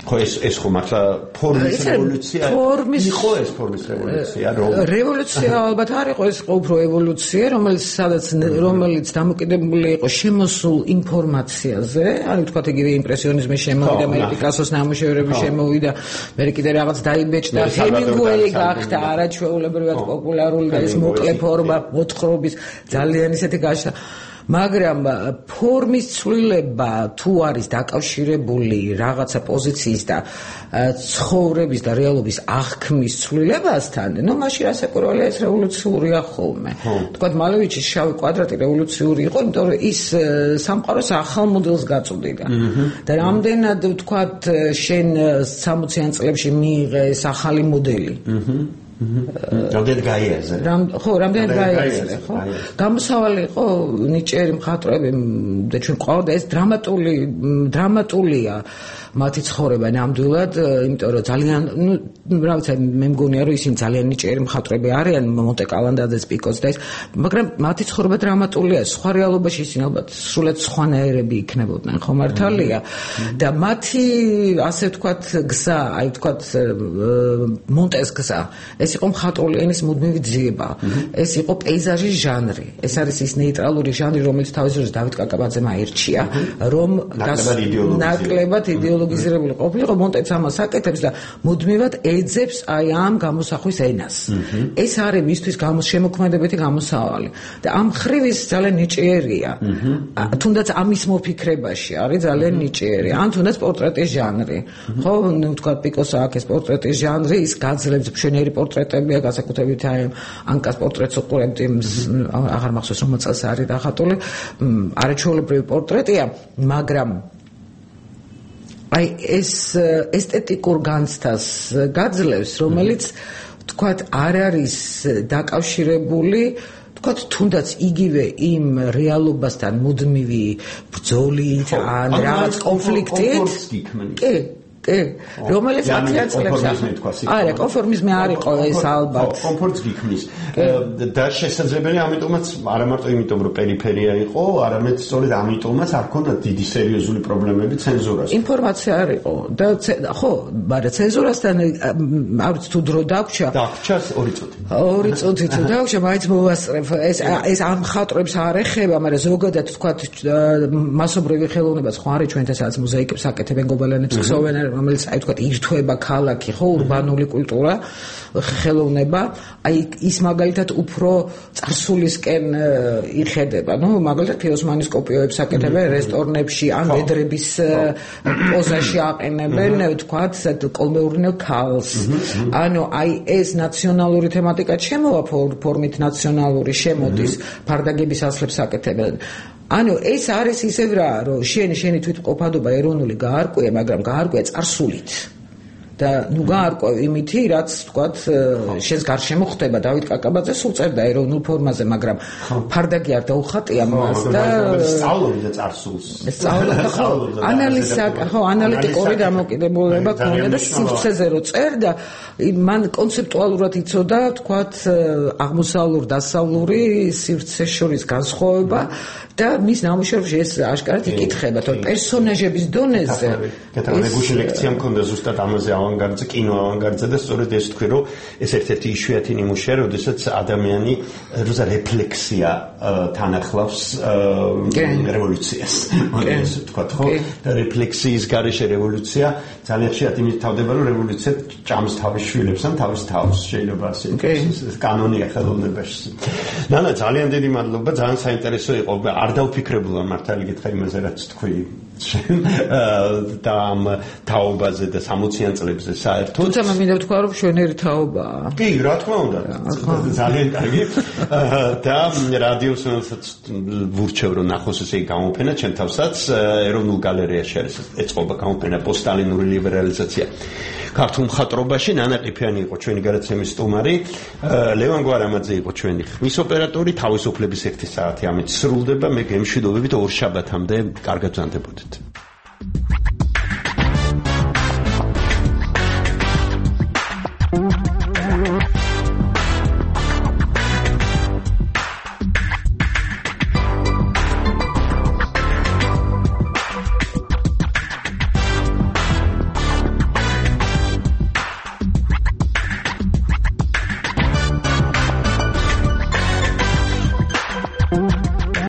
Speaker 3: ხო ეს ხო მართლა ფორმის რევოლუცია იყო ეს ფორმის რევოლუცია
Speaker 6: რევოლუცია ალბათ არ იყო ეს უფრო ევოლუცია რომელიც დამოკიდებული იყო შემოსულ ინფორმაციაზე ანუ თქვათ იგივე იმპრესიონიზმი შემოვიდა მე პიკასოს ნამუშევრები შემოვიდა მე კიდე რაღაც დაიბეჭდა ჰემინგუეი გახდა არაჩვეულებრივად პოპულარული და ეს მოკლე ფორმა მოთხრობის ძალიან ისეთი გაშა მაგრამ ფორმის ცვლილება თუ არის დაკავშირებული რაღაცა პოზიციის და ცხოვრების და რეალობის აღქმის ცვლილებასთან, მაშინ რასაკვირველია ეს რევოლუციურია ხოლმე. თქვათ მალევიჩის შავი კვადრატი რევოლუციური იყო, იმიტომ რომ ის სამყაროს ახალ მოდელს გაწოდიდა. და რამდენად თქვათ შენ 60-იან წლებში მიიღე ეს ახალი მოდელი.
Speaker 3: რამდენად გაიაზრე?
Speaker 6: ხო, რამდენად გაიაზრე, ხო? გამოსავალი იყო ნიჭიერი მხატვრები და ჩვენ ყავდა ეს დრამატულია მათი ცხოვრება ნამდვილად, იმიტომ რომ ძალიან, რა ვიცი, მე მგონია რომ ისინი ძალიან ნიჭიერი მხატვრები არიან, მონტე კალანდაძეც, პიკოს და ეს, მაგრამ მათი ცხოვრება დრამატულია, სხვა რეალობაში ისინი ალბათ სრულად სხვანაირები იქნებოდნენ, ხო მართალია? და მათი ასე ვთქვათ გზა, აი ვთქვათ მონტეს გზა ეს იყო მხატვრული ენის მუდმივი ძიება. ეს იყო პეიზაჟის ჟანრი. ეს არის ის ნეიტრალური ჟანრი, რომელიც თავის დროზე დავით კაკაბაძემ აირჩია, რომ ნაკლებად იდეოლოგიზირებული ყოფილიყო. მონტეც ამას აკეთებს და მუდმივად ეძებს აი ამ გამოსახვის ენას. ეს არის მისთვის შემოქმედებითი გამოსავალი. და ამ ხრივ ის ძალიან ნიჭიერია. თუნდაც ამის მოფიქრებაში არის ძალიან ნიჭიერი. ან თუნდაც პორტრეტის ჟანრი. ხო, ვთქვათ პიკოსო აქ ეს პორტრეტის ჟანრი, ის გაძლევს მშვენიერი პორტრეტებია გასაკუთრებით აი ანკას პორტრეტს უყურებთ აღარ მახსოვს რომ წელს არის დახატული არაჩვეულებრივი პორტრეტია მაგრამ აი ეს ესთეტიკურ განცდას გაძლევს რომელიც თქვათ არ არის დაკავშირებული თქვათ თუნდაც იგივე იმ რეალობასთან მუდმივი ბრძოლით ან რაღაც კონფლიქტით კი რომელიც 10 წლებში არა კონფორმიზმი არ იყო ეს ალბათ
Speaker 3: კომფორტს გიქმნის და შესაძლებელია ამიტომაც არა მარტო იმიტომ რომ პერიფერია იყო არამედ სწორედ ამიტომაც არ ჰქონდა დიდი სერიოზული პრობლემები ცენზურას
Speaker 6: ინფორმაცია არ იყო და ხო მაგრამ ცენზურასთან არ ვიცი თუ დრო დაგვრჩა 2 წუთი თუ დაგვრჩა მაინც მოვასწრებ ეს ამ ხატრებს არ ეხება მაგრამ ზოგადად თქვათ მასობრივი ხელოვნება სხვა არის ჩვენთან სადაც მოზაიკებს აკეთებენ გობელენებს ქსოვენ რომელიც აი თქვა ირთვება ქალაქი ხო ურბანული კულტურა ხელოვნება აი ის მაგალითად უფრო წარსულისკენ იხედება ნუ მაგალითად ფიოსმანის კოპიოებს აკეთებენ რესტორნებში ან ვედრების პოზაში აყენებენ თქვა კოლმეურნელ ქალს ანუ აი ეს ნაციონალური თემატიკა შემოვა ფორმით ნაციონალური შემოდის ფარდაგების ასლებს აკეთებენ ანუ ეს არის ისევ რა რომ შენი თვითმყოფადობა ეროვნული გაარკვია მაგრამ გაარკვია წარსულით და ნუ გაარკვევ იმითი რაც თქვათ შენს გარშემო ხდება დავით კაკაბაძე სულ წერდა ეროვნულ ფორმაზე მაგრამ ფარდაგი არ დაუხატია მას და
Speaker 3: სწავლობდა წარსულს
Speaker 6: სწავლობდა ხო ანალიტიკური დამოკიდებულება ქონდა და სივრცეზე რო წერდა მან კონცეპტუალურად იცოდა თქვათ აღმოსავლურ დასავლური სივრცეს შორის განსხვავება და მის ნამუშევრებში ეს აშკარად იკითხება თორე პერსონაჟების დონეზე
Speaker 3: ეს გუშინ ლექცია მქონდა ზუსტად ამაზე ავანგარდზე კინო ავანგარდზე და სწორედ ეს თქვი რომ ეს ერთ-ერთი იშვიათი ნიმუშია როდესაც ადამიანი როცა რეფლექსია თან ახლავს რევოლუციას ეს თქვა ხო და რეფლექსიის გარეშე რევოლუცია ძალიან ხშირად იმით თავდება რომ რევოლუცია ჭამს თავის შვილებს ან თავის თავს შეიძლება ასე კანონია ხელოვნებაში ნანა ძალიან დიდი მადლობა ძალიან საინტერესო იყო არ დავფიქრებულა მართალი გითხრა იმაზე რაც თქვი და ამ თაობაზე და 60-იან წლებზე საერთოდ
Speaker 6: თუმცა მე მინდა ვთქვა რომ შვენიერი თაობაა
Speaker 3: კი რა თქმა უნდა ძალიან კარგი და რადიოსნელსაც ვურჩევ რომ ნახოს ესე გამოფენა ჩემ თავსაც ეროვნულ გალერეაში არის ეწყობა გამოფენა პოსტალინური ლიბერალიზაცია ქართულ მხატვრობაში ნანა ყიფიანი იყო ჩვენი გადაცემის სტუმარი ლევან გვარამაძე იყო ჩვენი ხმის ოპერატორი თავისუფლების 1 საათი ამით სრულდება მე გემშვიდობებით ორ შაბათამდე კარგად ვზანდებოდეთ